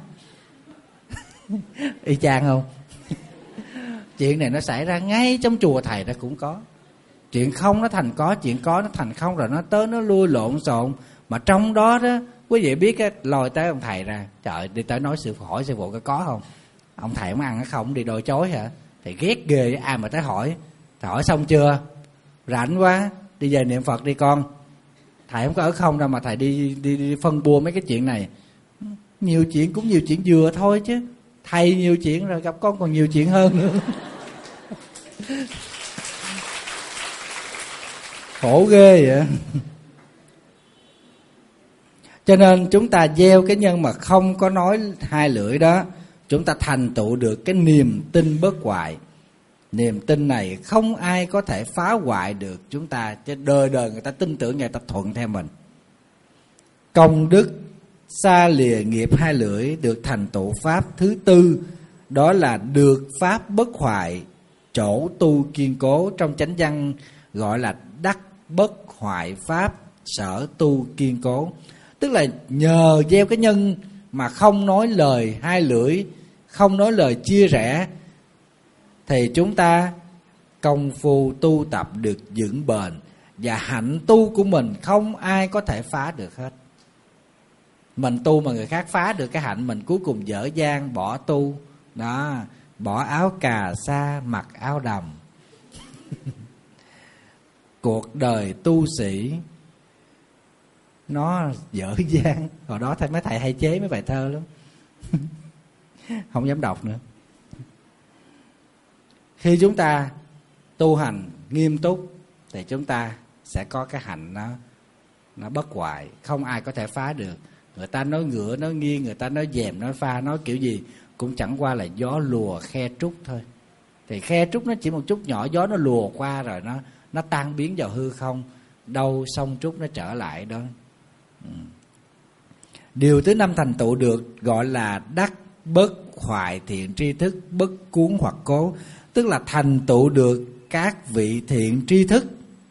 Speaker 3: Y chang không? Chuyện này nó xảy ra ngay trong chùa thầy đó cũng có. Chuyện không nó thành có, chuyện có nó thành không, rồi nó tới nó lui lộn xộn. Mà trong đó đó, quý vị biết cái lôi tới ông thầy ra, trời, đi tới nói sư phụ, hỏi sư phụ có có không? Ông thầy không ăn hay không, đi đôi chối hả? Thầy ghét ghê, ai mà tới hỏi. Thầy hỏi xong chưa? Rảnh quá, đi về niệm Phật đi con. Thầy không có ở không đâu mà thầy đi, đi, đi phân bua mấy cái chuyện này. Nhiều chuyện cũng nhiều chuyện vừa thôi chứ. Thầy nhiều chuyện rồi, gặp con còn nhiều chuyện hơn nữa. Khổ ghê vậy. Cho nên chúng ta gieo cái nhân mà không có nói hai lưỡi đó, chúng ta thành tựu được cái niềm tin bất hoại. Niềm tin này không ai có thể phá hoại được chúng ta, chứ đời đời người ta tin tưởng, người ta thuận theo mình. Công đức xa lìa nghiệp hai lưỡi được thành tựu pháp thứ tư, đó là được pháp bất hoại, chỗ tu kiên cố. Trong chánh văn gọi là đắc bất hoại pháp, sở tu kiên cố. Tức là nhờ gieo cái nhân mà không nói lời hai lưỡi, không nói lời chia rẽ, thì chúng ta công phu tu tập được vững bền, và hạnh tu của mình không ai có thể phá được hết. Mình tu mà người khác phá được cái hạnh mình, cuối cùng dở dang bỏ tu đó. bỏ áo cà sa mặc áo đầm. Cuộc đời tu sĩ nó dở dang. Hồi đó thầy mấy thầy hay chế mấy bài thơ lắm. Không dám đọc nữa. Khi chúng ta tu hành nghiêm túc thì chúng ta sẽ có cái hạnh nó nó bất hoại, không ai có thể phá được. Người ta nói ngựa, nói nghiêng, người ta nói dèm, nói pha, nói kiểu gì cũng chẳng qua là gió lùa khe trúc thôi. Thì khe trúc nó chỉ một chút nhỏ, gió nó lùa qua rồi nó nó tan biến vào hư không, đâu sông trúc nó trở lại đó. Ừ. Điều thứ năm thành tựu được gọi là đắc bất hoại thiện tri thức, bất cuốn hoặc cố, tức là thành tựu được các vị thiện tri thức,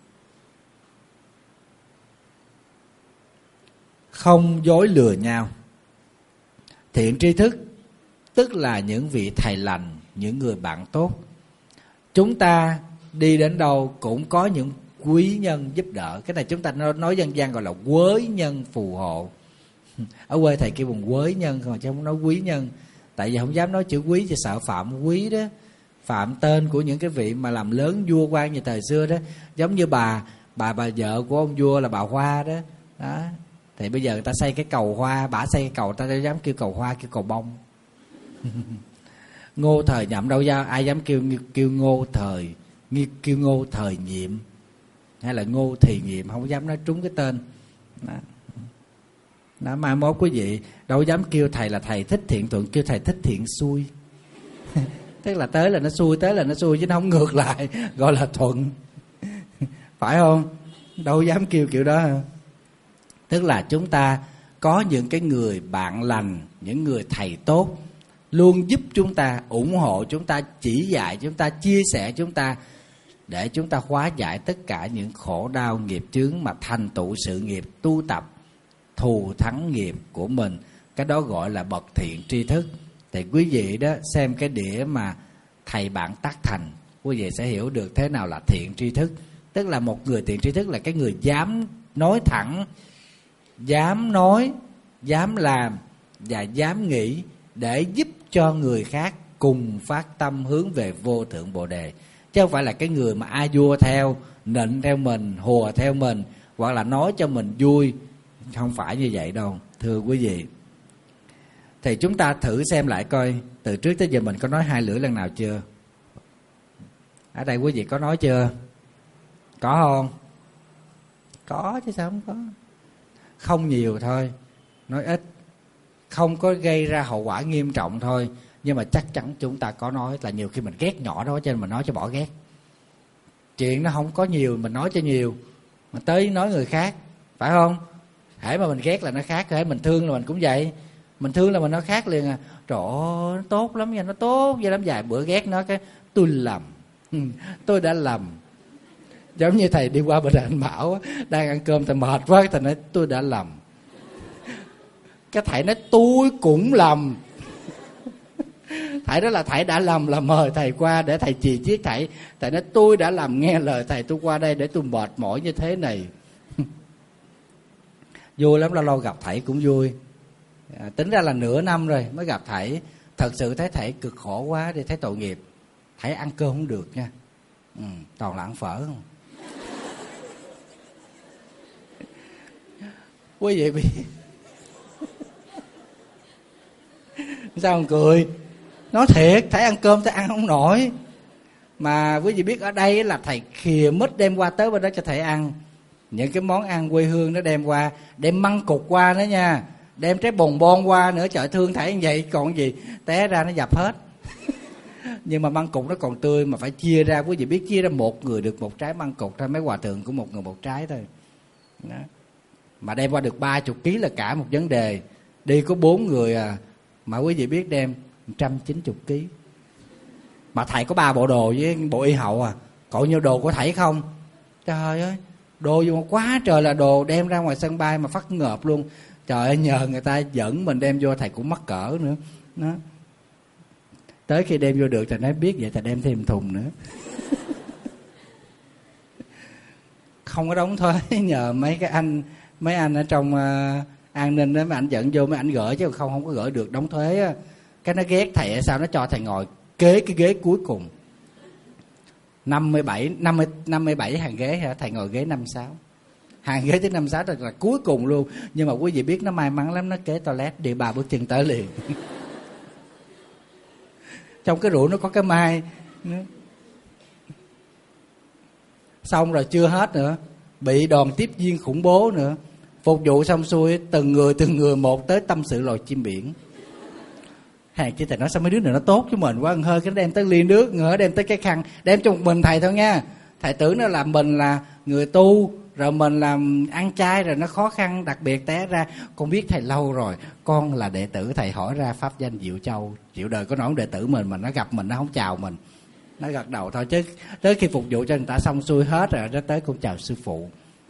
Speaker 3: không dối lừa nhau. Thiện tri thức tức là những vị thầy lành, những người bạn tốt. Chúng ta đi đến đâu cũng có những quý nhân giúp đỡ. Cái này chúng ta nói dân gian gọi là quới nhân phù hộ. Ở quê thầy kêu bằng quới nhân không, chứ không nói quý nhân. Tại vì không dám nói chữ quý, chỉ sợ phạm quý đó. Phạm tên của những cái vị mà làm lớn vua quan như thời xưa đó. Giống như bà bà bà vợ của ông vua là bà Hoa đó. Đó. Thì bây giờ người ta xây cái cầu Hoa, bả xây cái cầu, ta đâu dám kêu cầu Hoa, kêu cầu bông. Ngô Thời Nhậm đâu ra ai dám kêu kêu Ngô Thời, kêu Ngô Thời Nhiệm hay là Ngô Thì Nhiệm, không dám nói trúng cái tên. Đó. Đó, mai mốt quý vị đâu dám kêu thầy là thầy Thích Thiện Thuận, kêu thầy Thích Thiện Xui. Tức là tới là nó xui, tới là nó xui chứ nó không ngược lại, gọi là thuận. Phải không? Đâu dám kêu kiểu đó. Tức là chúng ta có những cái người bạn lành, những người thầy tốt luôn giúp chúng ta, ủng hộ chúng ta, chỉ dạy chúng ta, chia sẻ chúng ta, để chúng ta hóa giải tất cả những khổ đau nghiệp chướng mà thành tựu sự nghiệp tu tập, thù thắng nghiệp của mình. Cái đó gọi là bậc thiện tri thức. Thì quý vị đó xem cái đĩa mà thầy bạn tác thành, quý vị sẽ hiểu được thế nào là thiện tri thức. Tức là một người thiện tri thức là cái người dám nói thẳng, dám nói, dám làm và dám nghĩ để giúp cho người khác cùng phát tâm hướng về vô thượng Bồ Đề. Chứ không phải là cái người mà ai vua theo, nịnh theo mình, hùa theo mình, hoặc là nói cho mình vui. Không phải như vậy đâu, thưa quý vị. Thì chúng ta thử xem lại coi, từ trước tới giờ mình có nói hai lưỡi lần nào chưa? Ở đây quý vị có nói chưa? Có không? Có chứ sao không có. Không nhiều thôi, nói ít, không có gây ra hậu quả nghiêm trọng thôi. Nhưng mà chắc chắn chúng ta có nói, là nhiều khi mình ghét nhỏ đó cho nên mình nói cho bỏ ghét. Chuyện nó không có nhiều mình nói cho nhiều, mà tới nói người khác, phải không? Hễ mà mình ghét là nó khác, hễ mình thương là mình cũng vậy. Mình thương là mình nói khác liền à. Trời ơi, nó tốt lắm nha, nó tốt vậy lắm. Vài bữa ghét nó cái tôi lầm, tôi đã lầm. Giống như thầy đi qua bên anh Bảo đang ăn cơm, thầy mệt quá, thầy nói tôi đã lầm. Cái thầy nói tôi cũng lầm. Thầy đó là thầy đã lầm, là mời thầy qua để thầy chì chiết thầy. Thầy nói tôi đã làm, nghe lời thầy, tôi qua đây để tôi mệt mỏi như thế này. Vui lắm, lâu lâu gặp thầy cũng vui. À, tính ra là nửa năm rồi mới gặp thầy. Thật sự thấy thầy cực khổ quá, đi thấy tội nghiệp. Thầy ăn cơm không được nha, ừ, toàn là ăn phở không. Quý vị bị sao không cười? Nói thiệt, thầy ăn cơm thầy ăn không nổi. Mà quý vị biết ở đây là thầy khìa mít đem qua tới bên đó cho thầy ăn. Những cái món ăn quê hương nó đem qua, đem măng cục qua nữa nha, đem trái bồn bon qua nữa. Trời, thương thầy như vậy còn gì, té ra nó dập hết. Nhưng mà măng cục nó còn tươi mà phải chia ra. Quý vị biết chia ra một người được một trái măng cục thôi. Mấy hòa thượng cũng một người một trái thôi đó. Mà đem qua được ba chục ký là cả một vấn đề. Đi có bốn người à, mà quý vị biết đem một trăm chín mươi ký. Mà thầy có ba bộ đồ với bộ y hậu à. Cậu nhiêu đồ của thầy không? Trời ơi, đồ gì mà quá trời là đồ, đem ra ngoài sân bay mà phát ngợp luôn. Trời ơi, nhờ người ta dẫn mình đem vô thầy cũng mắc cỡ nữa đó. Tới khi đem vô được thầy nói biết vậy, thầy đem thêm thùng nữa. Không có đóng thuế, nhờ mấy cái anh mấy anh ở trong uh, an ninh đó, mấy anh dẫn vô mấy anh gửi, chứ không không có gửi được, đóng thuế á. Cái nó ghét thầy sao nó cho thầy ngồi kế cái ghế cuối cùng. năm mươi bảy, năm mươi, năm mươi bảy hàng ghế hả? Thầy ngồi ghế năm mươi sáu. Hàng ghế tới năm mươi sáu là cuối cùng luôn. Nhưng mà quý vị biết nó may mắn lắm, nó kế toilet, đi ba bước chân tới liền. Trong cái rượu nó có cái mai. Xong rồi chưa hết nữa, bị đoàn tiếp viên khủng bố nữa. Phục vụ xong xuôi, từng người từng người một tới tâm sự loài chim biển. Hàng chi thầy nói sao mấy đứa này nó tốt với mình quá, hơi cái đem tới ly nước, ngỡ đem tới cái khăn, đem cho một mình thầy thôi nha. Thầy tưởng nó là mình là người tu, rồi mình làm ăn chay rồi nó khó khăn, đặc biệt té ra. Con biết thầy lâu rồi, con là đệ tử thầy, hỏi ra pháp danh Diệu Châu. Chịu đời có nói đệ tử mình mà nó gặp mình nó không chào mình, nó gật đầu thôi. Chứ tới khi phục vụ cho người ta xong xuôi hết rồi, nó tới con chào sư phụ.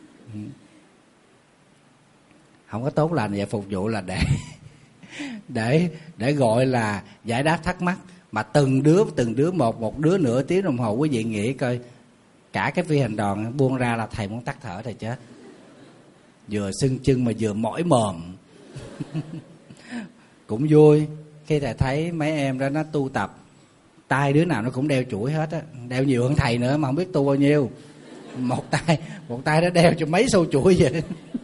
Speaker 3: Không có tốt lành vậy. Phục vụ là để để để gọi là giải đáp thắc mắc. Mà từng đứa từng đứa một một đứa nửa tiếng đồng hồ, quý vị nghĩ coi, cả cái phi hành đoàn buông ra là thầy muốn tắt thở thầy chết. Vừa sưng chân mà vừa mỏi mồm. Cũng vui khi thầy thấy mấy em đó nó tu tập, tay đứa nào nó cũng đeo chuỗi hết á, đeo nhiều hơn thầy nữa mà không biết tu bao nhiêu. Một tay một tay nó đeo cho mấy xô chuỗi vậy.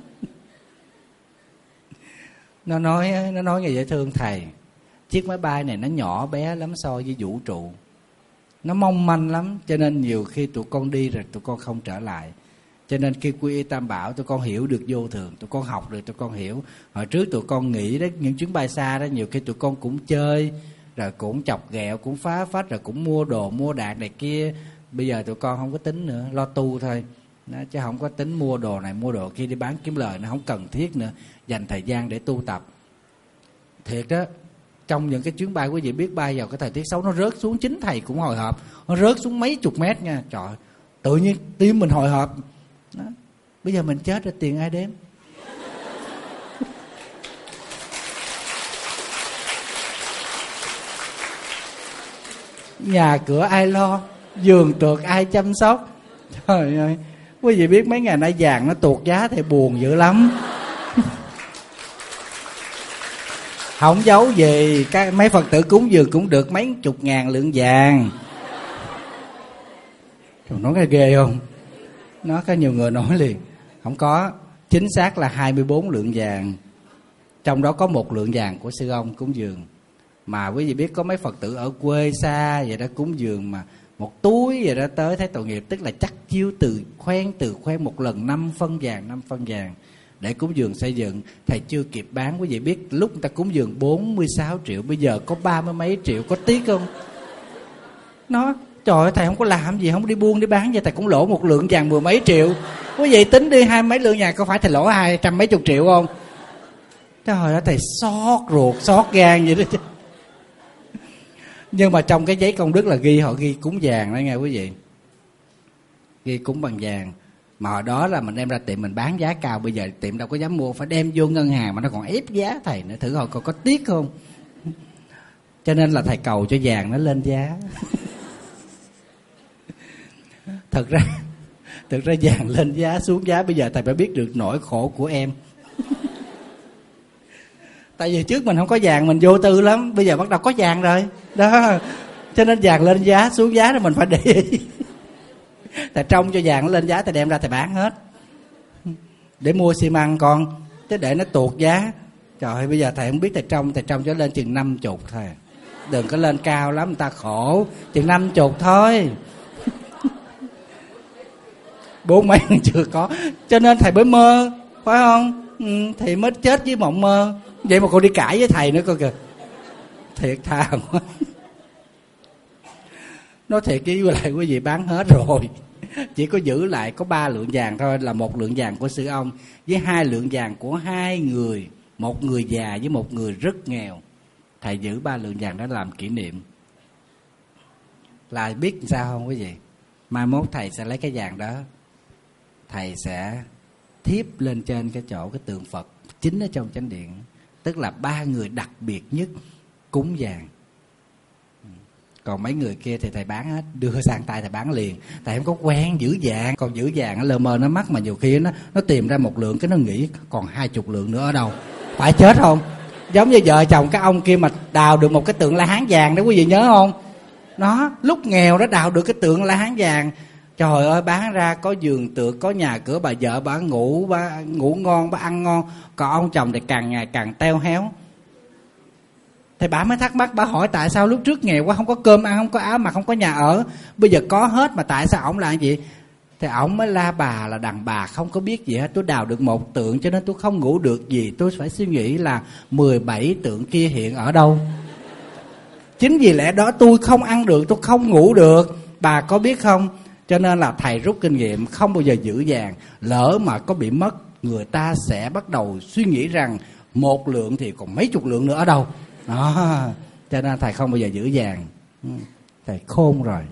Speaker 3: Nó nói nó nói nghe dễ thương thầy, chiếc máy bay này nó nhỏ bé lắm so với vũ trụ, nó mong manh lắm, cho nên nhiều khi tụi con đi rồi tụi con không trở lại. Cho nên khi quy y Tam Bảo tụi con hiểu được vô thường, tụi con học được, tụi con hiểu. Hồi trước tụi con nghĩ đó, những chuyến bay xa đó, nhiều khi tụi con cũng chơi, rồi cũng chọc ghẹo, cũng phá phách, rồi cũng mua đồ mua đạc này kia. Bây giờ tụi con không có tính nữa, lo tu thôi đó, chứ không có tính mua đồ này mua đồ kia đi bán kiếm lời, nó không cần thiết nữa. Dành thời gian để tu tập. Thiệt đó, trong những cái chuyến bay quý vị biết bay vào cái thời tiết xấu, nó rớt xuống, chính thầy cũng hồi hộp, nó rớt xuống mấy chục mét nha. Trời, tự nhiên tim mình hồi hộp đó. Bây giờ mình chết rồi tiền ai đếm? Nhà cửa ai lo, giường trượt ai chăm sóc? Trời ơi, quý vị biết mấy ngày nay vàng nó tuột giá thì buồn dữ lắm. Không giấu gì, các mấy Phật tử cúng dường cũng được mấy chục ngàn lượng vàng. Nói cái ghê không? Nó có nhiều người nói liền. Không có, chính xác là hai mươi bốn lượng vàng. Trong đó có một lượng vàng của sư ông cúng dường. Mà quý vị biết có mấy Phật tử ở quê xa vậy đó cúng dường mà một túi vậy đó tới thấy tội nghiệp, tức là chắc chiêu từ khoen từ khoen một lần năm phân vàng, năm phân vàng để cúng dường xây dựng. Thầy chưa kịp bán, quý vị biết lúc người ta cúng dường bốn mươi sáu triệu, bây giờ có ba mươi mấy triệu, có tiếc không? Nó trời ơi, thầy không có làm gì, không đi buôn đi bán vậy, thầy cũng lỗ một lượng vàng mười mấy triệu. Quý vị tính đi hai mấy lượng vàng, có phải thầy lỗ hai trăm mấy chục triệu không? Trời ơi, thầy xót ruột xót gan vậy đó chứ. Nhưng mà trong cái giấy công đức là ghi, họ ghi cúng vàng đó nghe quý vị, ghi cúng bằng vàng. Mà hồi đó là mình đem ra tiệm mình bán giá cao, bây giờ tiệm đâu có dám mua, phải đem vô ngân hàng mà nó còn ép giá thầy nữa, thử hồi còn có tiếc không? Cho nên là thầy cầu cho vàng nó lên giá. Thật ra Thực ra vàng lên giá xuống giá, bây giờ thầy phải biết được nỗi khổ của em. Tại vì trước mình không có vàng mình vô tư lắm, bây giờ bắt đầu có vàng rồi đó, cho nên vàng lên giá xuống giá rồi mình phải để ý. Thầy trông cho vàng nó lên giá, thầy đem ra thầy bán hết để mua xi măng con, chứ để nó tuột giá. Trời ơi, bây giờ thầy không biết thầy trông, thầy trông cho lên chừng năm chục thôi, đừng có lên cao lắm người ta khổ, chừng năm chục thôi. Bốn mấy chưa có, cho nên thầy mới mơ, phải không? Ừ, thì mới chết với mộng mơ. Vậy mà cô đi cãi với thầy nữa coi kìa, thiệt thà quá. Nói thiệt với lại quý vị bán hết rồi, chỉ có giữ lại có ba lượng vàng thôi, là một lượng vàng của sư ông với hai lượng vàng của hai người, một người già với một người rất nghèo. Thầy giữ ba lượng vàng đó làm kỷ niệm. Là biết sao không quý vị? Mai mốt thầy sẽ lấy cái vàng đó, thầy sẽ thiếp lên trên cái chỗ cái tượng Phật chính ở trong chánh điện, tức là ba người đặc biệt nhất cúng vàng. Còn mấy người kia thì thầy bán hết, đưa sang tay thầy bán liền. Thầy không có quen giữ vàng, còn giữ vàng nó lờ mờ nó mắc, mà nhiều khi nó nó tìm ra một lượng cái nó nghĩ còn hai chục lượng nữa ở đâu, phải chết không? Giống như vợ chồng cái ông kia mà đào được một cái tượng La Hán vàng đó, quý vị nhớ không? Nó lúc nghèo nó đào được cái tượng La Hán vàng, trời ơi, bán ra có giường tượng, có nhà cửa, bà vợ bà ngủ, bà ngủ ngon, bà ăn ngon, còn ông chồng thì càng ngày càng teo héo. Thì bà mới thắc mắc, bà hỏi tại sao lúc trước nghèo quá, không có cơm ăn, không có áo mặc, không có nhà ở, bây giờ có hết mà tại sao ổng làm gì? Thì ổng mới la bà là đàn bà không có biết gì hết. Tôi đào được một tượng cho nên tôi không ngủ được gì. Tôi phải suy nghĩ là mười bảy tượng kia hiện ở đâu. Chính vì lẽ đó tôi không ăn được, tôi không ngủ được. Bà có biết không? Cho nên là thầy rút kinh nghiệm không bao giờ giữ vàng. Lỡ mà có bị mất, người ta sẽ bắt đầu suy nghĩ rằng một lượng thì còn mấy chục lượng nữa ở đâu. Đó. Cho nên thầy không bao giờ giữ vàng. Thầy khôn rồi.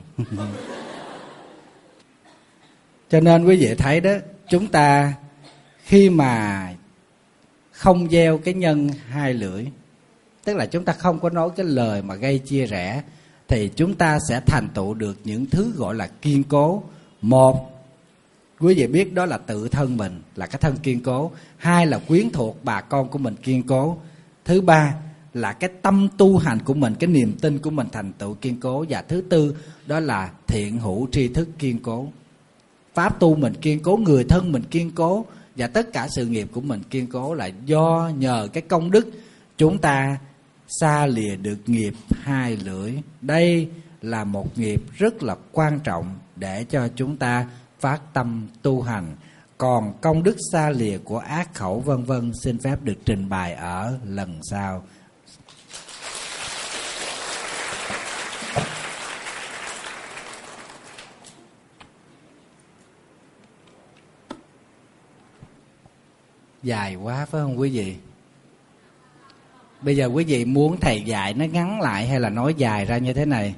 Speaker 3: Cho nên quý vị thấy đó, chúng ta khi mà không gieo cái nhân hai lưỡi, tức là chúng ta không có nói cái lời mà gây chia rẽ, thì chúng ta sẽ thành tựu được những thứ gọi là kiên cố. Một, quý vị biết đó là tự thân mình, là cái thân kiên cố. Hai là quyến thuộc bà con của mình kiên cố. Thứ ba là cái tâm tu hành của mình, cái niềm tin của mình thành tựu kiên cố. Và thứ tư đó là thiện hữu tri thức kiên cố. Pháp tu mình kiên cố, người thân mình kiên cố, và tất cả sự nghiệp của mình kiên cố là do nhờ cái công đức chúng ta xa lìa được nghiệp hai lưỡi. Đây là một nghiệp rất là quan trọng để cho chúng ta phát tâm tu hành. Còn công đức xa lìa của ác khẩu vân vân xin phép được trình bày ở lần sau. Dài quá phải không quý vị? Bây giờ quý vị muốn thầy dạy nó ngắn lại hay là nói dài ra như thế này?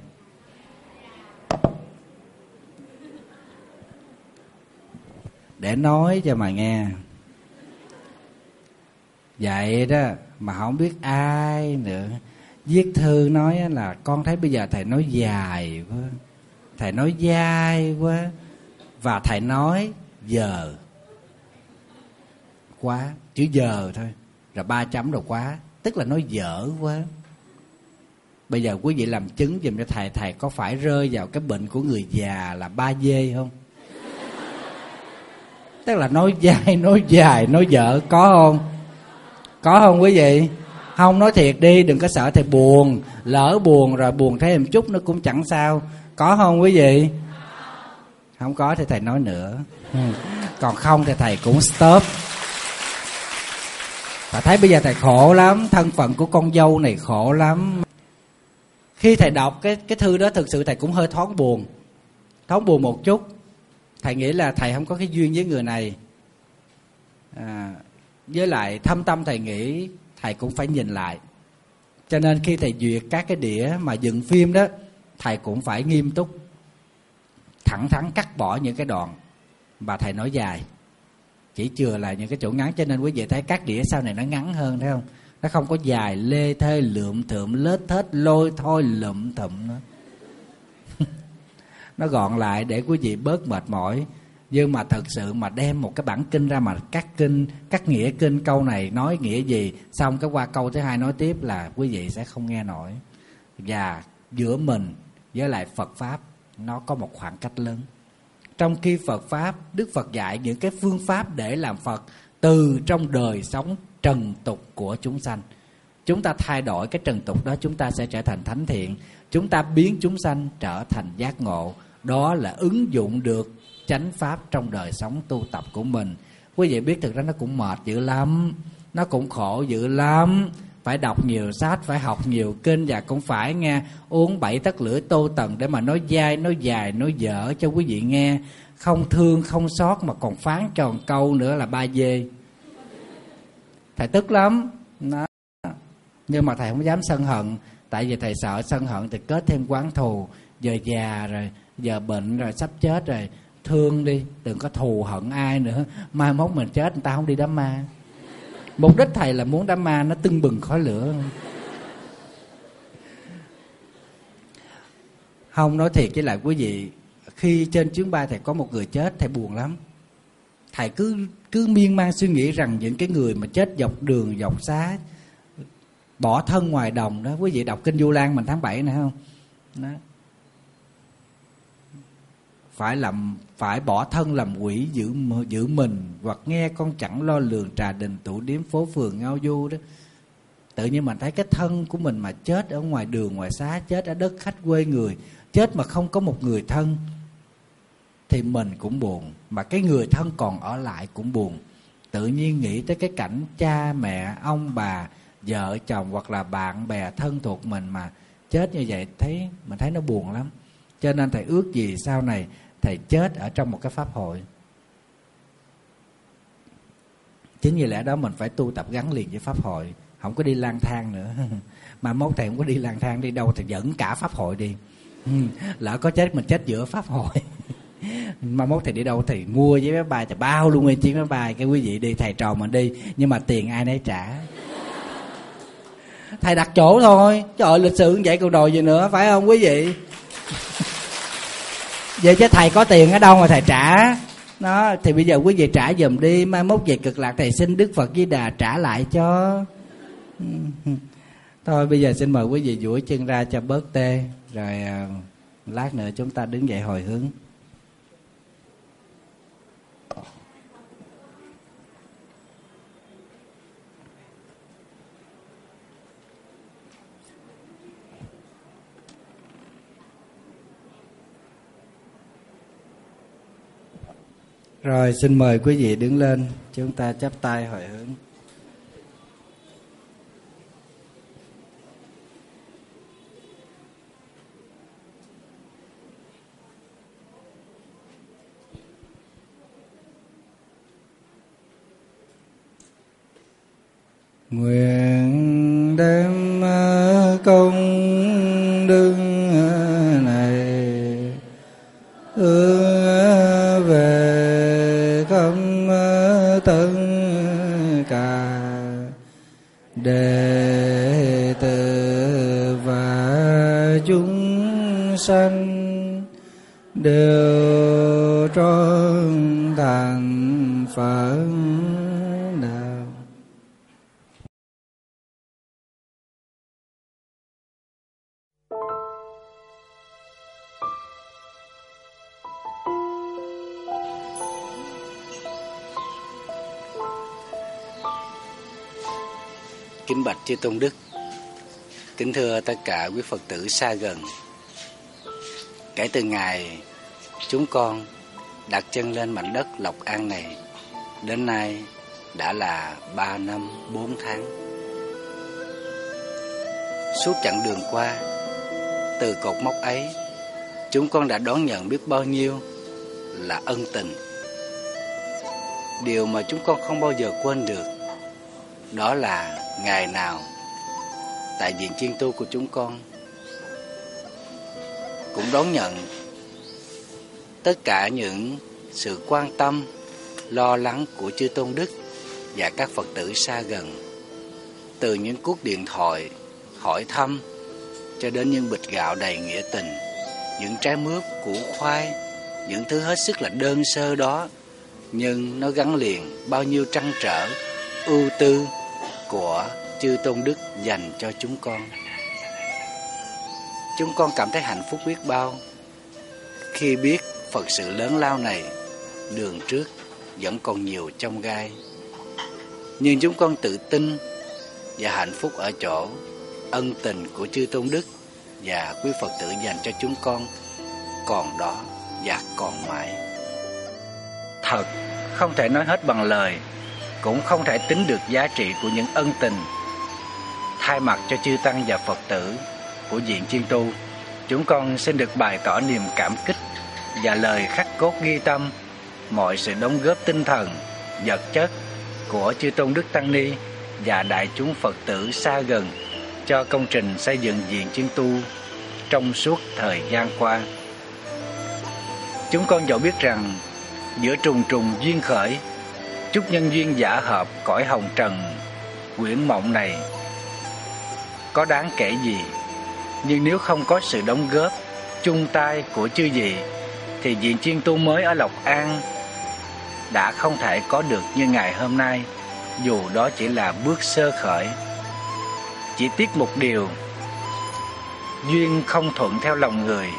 Speaker 3: Để nói cho mà nghe. Vậy đó mà không biết ai nữa. Viết thư nói là con thấy bây giờ thầy nói dài quá, thầy nói dai quá, và thầy nói giờ quá, chữ giờ thôi, rồi ba chấm rồi quá, tức là nói dở quá. Bây giờ quý vị làm chứng giùm cho thầy, thầy có phải rơi vào cái bệnh của người già là ba dê không? Tức là nói dai, nói dài, nói dở, có không? Có không quý vị? Không, nói thiệt đi, đừng có sợ thầy buồn. Lỡ buồn rồi buồn thêm một chút nó cũng chẳng sao. Có không quý vị? Không có thì thầy nói nữa. Còn không thì thầy cũng stop. Và thấy bây giờ thầy khổ lắm, thân phận của con dâu này khổ lắm. Khi thầy đọc cái cái thư đó, thực sự thầy cũng hơi thoáng buồn. Thoáng buồn một chút. Thầy nghĩ là thầy không có cái duyên với người này. À, với lại thâm tâm thầy nghĩ thầy cũng phải nhìn lại. Cho nên khi thầy duyệt các cái đĩa mà dựng phim đó, thầy cũng phải nghiêm túc, thẳng thắn cắt bỏ những cái đoạn và thầy nói dài, chỉ chừa lại những cái chỗ ngắn. Cho nên quý vị thấy các đĩa sau này nó ngắn hơn, thấy không? Nó không có dài lê thê lượm thượm lết thết lôi thôi lụm thụm nữa. Nó gọn lại để quý vị bớt mệt mỏi. Nhưng mà thật sự mà đem một cái bản kinh ra mà cắt kinh, cắt nghĩa kinh, câu này nói nghĩa gì, xong cái qua câu thứ hai nói tiếp là quý vị sẽ không nghe nổi. Và giữa mình với lại Phật Pháp nó có một khoảng cách lớn. Trong khi Phật Pháp, Đức Phật dạy những cái phương pháp để làm Phật từ trong đời sống trần tục của chúng sanh. Chúng ta thay đổi cái trần tục đó, chúng ta sẽ trở thành thánh thiện. Chúng ta biến chúng sanh trở thành giác ngộ. Đó là ứng dụng được chánh pháp trong đời sống tu tập của mình. Quý vị biết thực ra nó cũng mệt dữ lắm, nó cũng khổ dữ lắm. Phải đọc nhiều sách, phải học nhiều kinh, và cũng phải nghe uống bảy tấc lưỡi tô tần để mà nói dai, nói dài, nói dở cho quý vị nghe. Không thương, không xót mà còn phán tròn câu nữa là ba dê. Thầy tức lắm đó. Nhưng mà thầy không dám sân hận. Tại vì thầy sợ sân hận thì kết thêm oán thù. Giờ già rồi, giờ bệnh rồi, sắp chết rồi, thương đi, đừng có thù hận ai nữa. Mai mốt mình chết người ta không đi đám ma. Mục đích thầy là muốn đám ma nó tưng bừng khói lửa. Không, nói thiệt với lại quý vị, khi trên chuyến bay thầy có một người chết, thầy buồn lắm. Thầy cứ cứ miên man suy nghĩ rằng những cái người mà chết dọc đường, dọc xá, bỏ thân ngoài đồng đó. Quý vị đọc kinh Du Lan mình tháng bảy này không? Đó. phải làm phải bỏ thân làm quỷ giữ giữ mình, hoặc nghe con chẳng lo lường trà đình tủ điếm phố phường ngao du đó. Tự nhiên mình thấy cái thân của mình mà chết ở ngoài đường ngoài xá, chết ở đất khách quê người, chết mà không có một người thân, thì mình cũng buồn, mà cái người thân còn ở lại cũng buồn. Tự nhiên nghĩ tới cái cảnh cha mẹ, ông bà, vợ chồng hoặc là bạn bè thân thuộc mình mà chết như vậy, thấy mình thấy nó buồn lắm. Cho nên thầy ước gì sau này thầy chết ở trong một cái pháp hội. Chính vì lẽ đó mình phải tu tập gắn liền với pháp hội, không có đi lang thang nữa. Mà mốt thầy không có đi lang thang, đi đâu thì dẫn cả pháp hội đi. Lỡ có chết mình chết giữa pháp hội. Mà mốt thầy đi đâu thì mua với máy bay, thì bao luôn nguyên chuyến máy bay, cái quý vị đi, thầy trò mình đi, nhưng mà tiền ai nấy trả. Thầy đặt chỗ thôi, trời ơi lịch sự như vậy còn đòi gì nữa, phải không quý vị? Vậy chứ thầy có tiền ở đâu mà thầy trả. Đó, thì bây giờ quý vị trả giùm đi, mai mốt về cực lạc thầy xin Đức Phật Di Đà trả lại cho. Thôi bây giờ xin mời quý vị duỗi chân ra cho bớt tê, rồi à, lát nữa chúng ta đứng dậy hồi hướng. Rồi xin mời quý vị đứng lên, chúng ta chắp tay hồi hướng. Nguyện đem công đức này hướng về khắp tất cả đệ tử và chúng sanh đều trọn thành Phật đạo. Kính bạch chư tôn đức, kính thưa tất cả quý Phật tử xa gần. Kể từ ngày chúng con đặt chân lên mảnh đất Lộc An này, đến nay đã là ba năm bốn tháng. Suốt chặng đường qua, từ cột mốc ấy, chúng con đã đón nhận biết bao nhiêu là ân tình. Điều mà chúng con không bao giờ quên được, đó là ngày nào tại viện chiên tu của chúng con cũng đón nhận tất cả những sự quan tâm, lo lắng của chư tôn đức và các Phật tử xa gần. Từ những cuộc điện thoại hỏi thăm cho đến những bịch gạo đầy nghĩa tình, những trái mướp, củ khoai, những thứ hết sức là đơn sơ đó, nhưng nó gắn liền bao nhiêu trăn trở, ưu tư của chư tôn đức dành cho chúng con. Chúng con cảm thấy hạnh phúc biết bao khi biết Phật sự lớn lao này đường trước vẫn còn nhiều chông gai. Nhưng chúng con tự tin và hạnh phúc ở chỗ ân tình của chư tôn đức và quý Phật tử dành cho chúng con còn đó và còn mãi. Thật không thể nói hết bằng lời, cũng không thể tính được giá trị của những ân tình. Thay mặt cho chư tăng và Phật tử của viện chiên tu, chúng con xin được bày tỏ niềm cảm kích và lời khắc cốt ghi tâm mọi sự đóng góp tinh thần, vật chất của chư tôn đức tăng ni và đại chúng Phật tử xa gần cho công trình xây dựng viện chiên tu trong suốt thời gian qua. Chúng con dẫu biết rằng giữa trùng trùng duyên khởi, chúc nhân duyên giả hợp cõi hồng trần quyển mộng này có đáng kể gì, nhưng nếu không có sự đóng góp chung tay của chư vị thì viện chiên tu mới ở Lộc An đã không thể có được như ngày hôm nay, dù đó chỉ là bước sơ khởi. Chỉ tiếc một điều, duyên không thuận theo lòng người,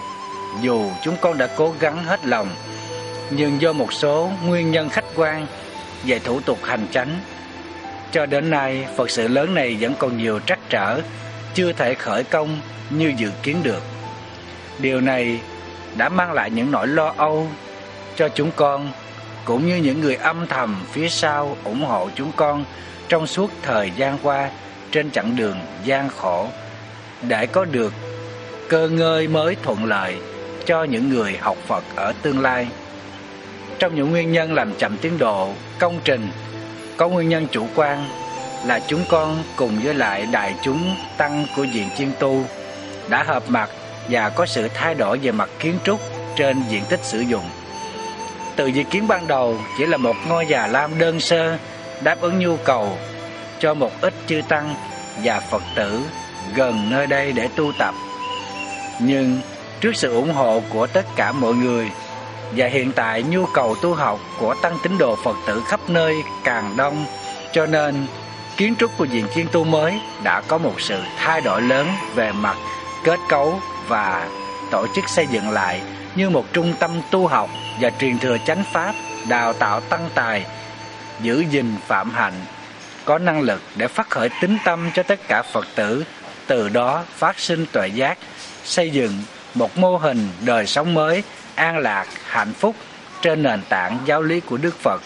Speaker 5: dù chúng con đã cố gắng hết lòng, nhưng do một số nguyên nhân khách quan về thủ tục hành chánh, cho đến nay Phật sự lớn này vẫn còn nhiều trắc trở, chưa thể khởi công như dự kiến được. Điều này đã mang lại những nỗi lo âu cho chúng con, cũng như những người âm thầm phía sau ủng hộ chúng con trong suốt thời gian qua trên chặng đường gian khổ, để có được cơ ngơi mới thuận lợi cho những người học Phật ở tương lai. Trong những nguyên nhân làm chậm tiến độ công trình, có nguyên nhân chủ quan là chúng con cùng với lại đại chúng tăng của viện Chiên Tu đã hợp mặt và có sự thay đổi về mặt kiến trúc trên diện tích sử dụng. Từ dự kiến ban đầu chỉ là một ngôi già lam đơn sơ đáp ứng nhu cầu cho một ít chư tăng và Phật tử gần nơi đây để tu tập. Nhưng trước sự ủng hộ của tất cả mọi người và hiện tại nhu cầu tu học của tăng tín đồ Phật tử khắp nơi càng đông, cho nên kiến trúc của viện Chiên Tu mới đã có một sự thay đổi lớn về mặt kết cấu và tổ chức xây dựng lại như một trung tâm tu học và truyền thừa chánh pháp, đào tạo tăng tài, giữ gìn phạm hạnh, có năng lực để phát khởi tín tâm cho tất cả Phật tử, từ đó phát sinh tuệ giác, xây dựng một mô hình đời sống mới, an lạc, hạnh phúc trên nền tảng giáo lý của Đức Phật.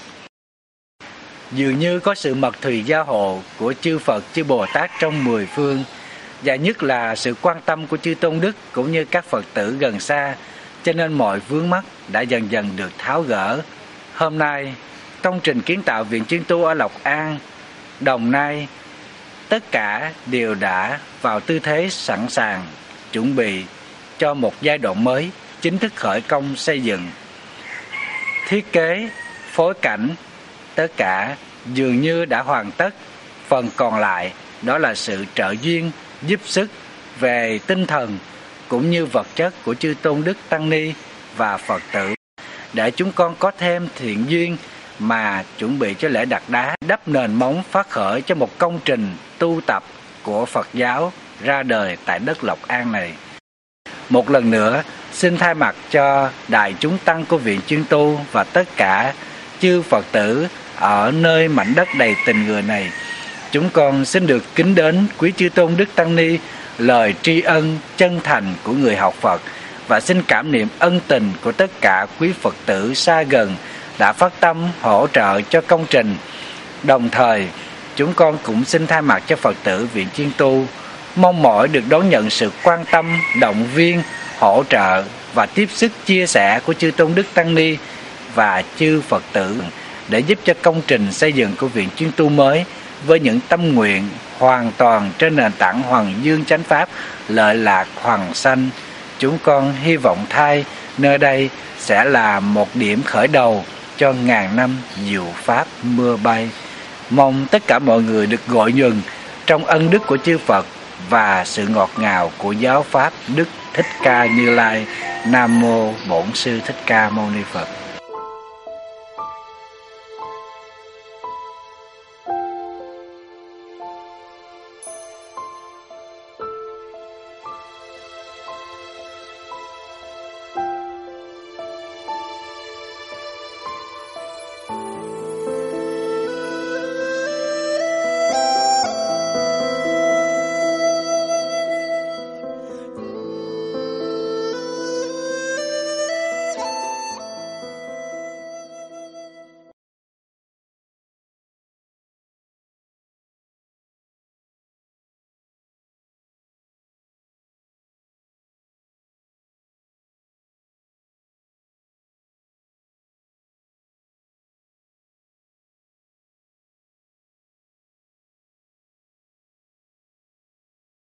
Speaker 5: Dường như có sự mật thùy gia hộ của chư Phật, chư Bồ Tát trong mười phương, và nhất là sự quan tâm của chư Tôn Đức cũng như các Phật tử gần xa, cho nên mọi vướng mắc đã dần dần được tháo gỡ. Hôm nay, công trình kiến tạo viện Chiên Tu ở Lộc An, Đồng Nai, tất cả đều đã vào tư thế sẵn sàng, chuẩn bị cho một giai đoạn mới chính thức khởi công xây dựng. Thiết kế, phối cảnh, tất cả dường như đã hoàn tất. Phần còn lại đó là sự trợ duyên, giúp sức về tinh thần cũng như vật chất của chư Tôn Đức Tăng Ni và Phật tử, để chúng con có thêm thiện duyên mà chuẩn bị cho lễ đặt đá, đắp nền móng phát khởi cho một công trình tu tập của Phật giáo ra đời tại đất Lộc An này. Một lần nữa, xin thay mặt cho đại chúng tăng của viện Chiên Tu và tất cả chư Phật tử ở nơi mảnh đất đầy tình người này, chúng con xin được kính đến quý chư Tôn Đức Tăng Ni lời tri ân chân thành của người học Phật, và xin cảm niệm ân tình của tất cả quý Phật tử xa gần đã phát tâm hỗ trợ cho công trình. Đồng thời, chúng con cũng xin thay mặt cho Phật tử viện Chiên Tu mong mỏi được đón nhận sự quan tâm, động viên, hỗ trợ và tiếp sức chia sẻ của chư Tôn Đức Tăng Ni và chư Phật tử để giúp cho công trình xây dựng của viện Chiên Tu mới với những tâm nguyện hoàn toàn trên nền tảng Hoàng Dương Chánh Pháp, lợi lạc hoàng sanh. Chúng con hy vọng thay nơi đây sẽ là một điểm khởi đầu cho ngàn năm diệu Pháp mưa bay. Mong tất cả mọi người được gọi nhuần trong ân đức của chư Phật và sự ngọt ngào của giáo Pháp Đức Thích Ca Như Lai. Nam Mô Bổn Sư Thích Ca Mâu Ni Phật.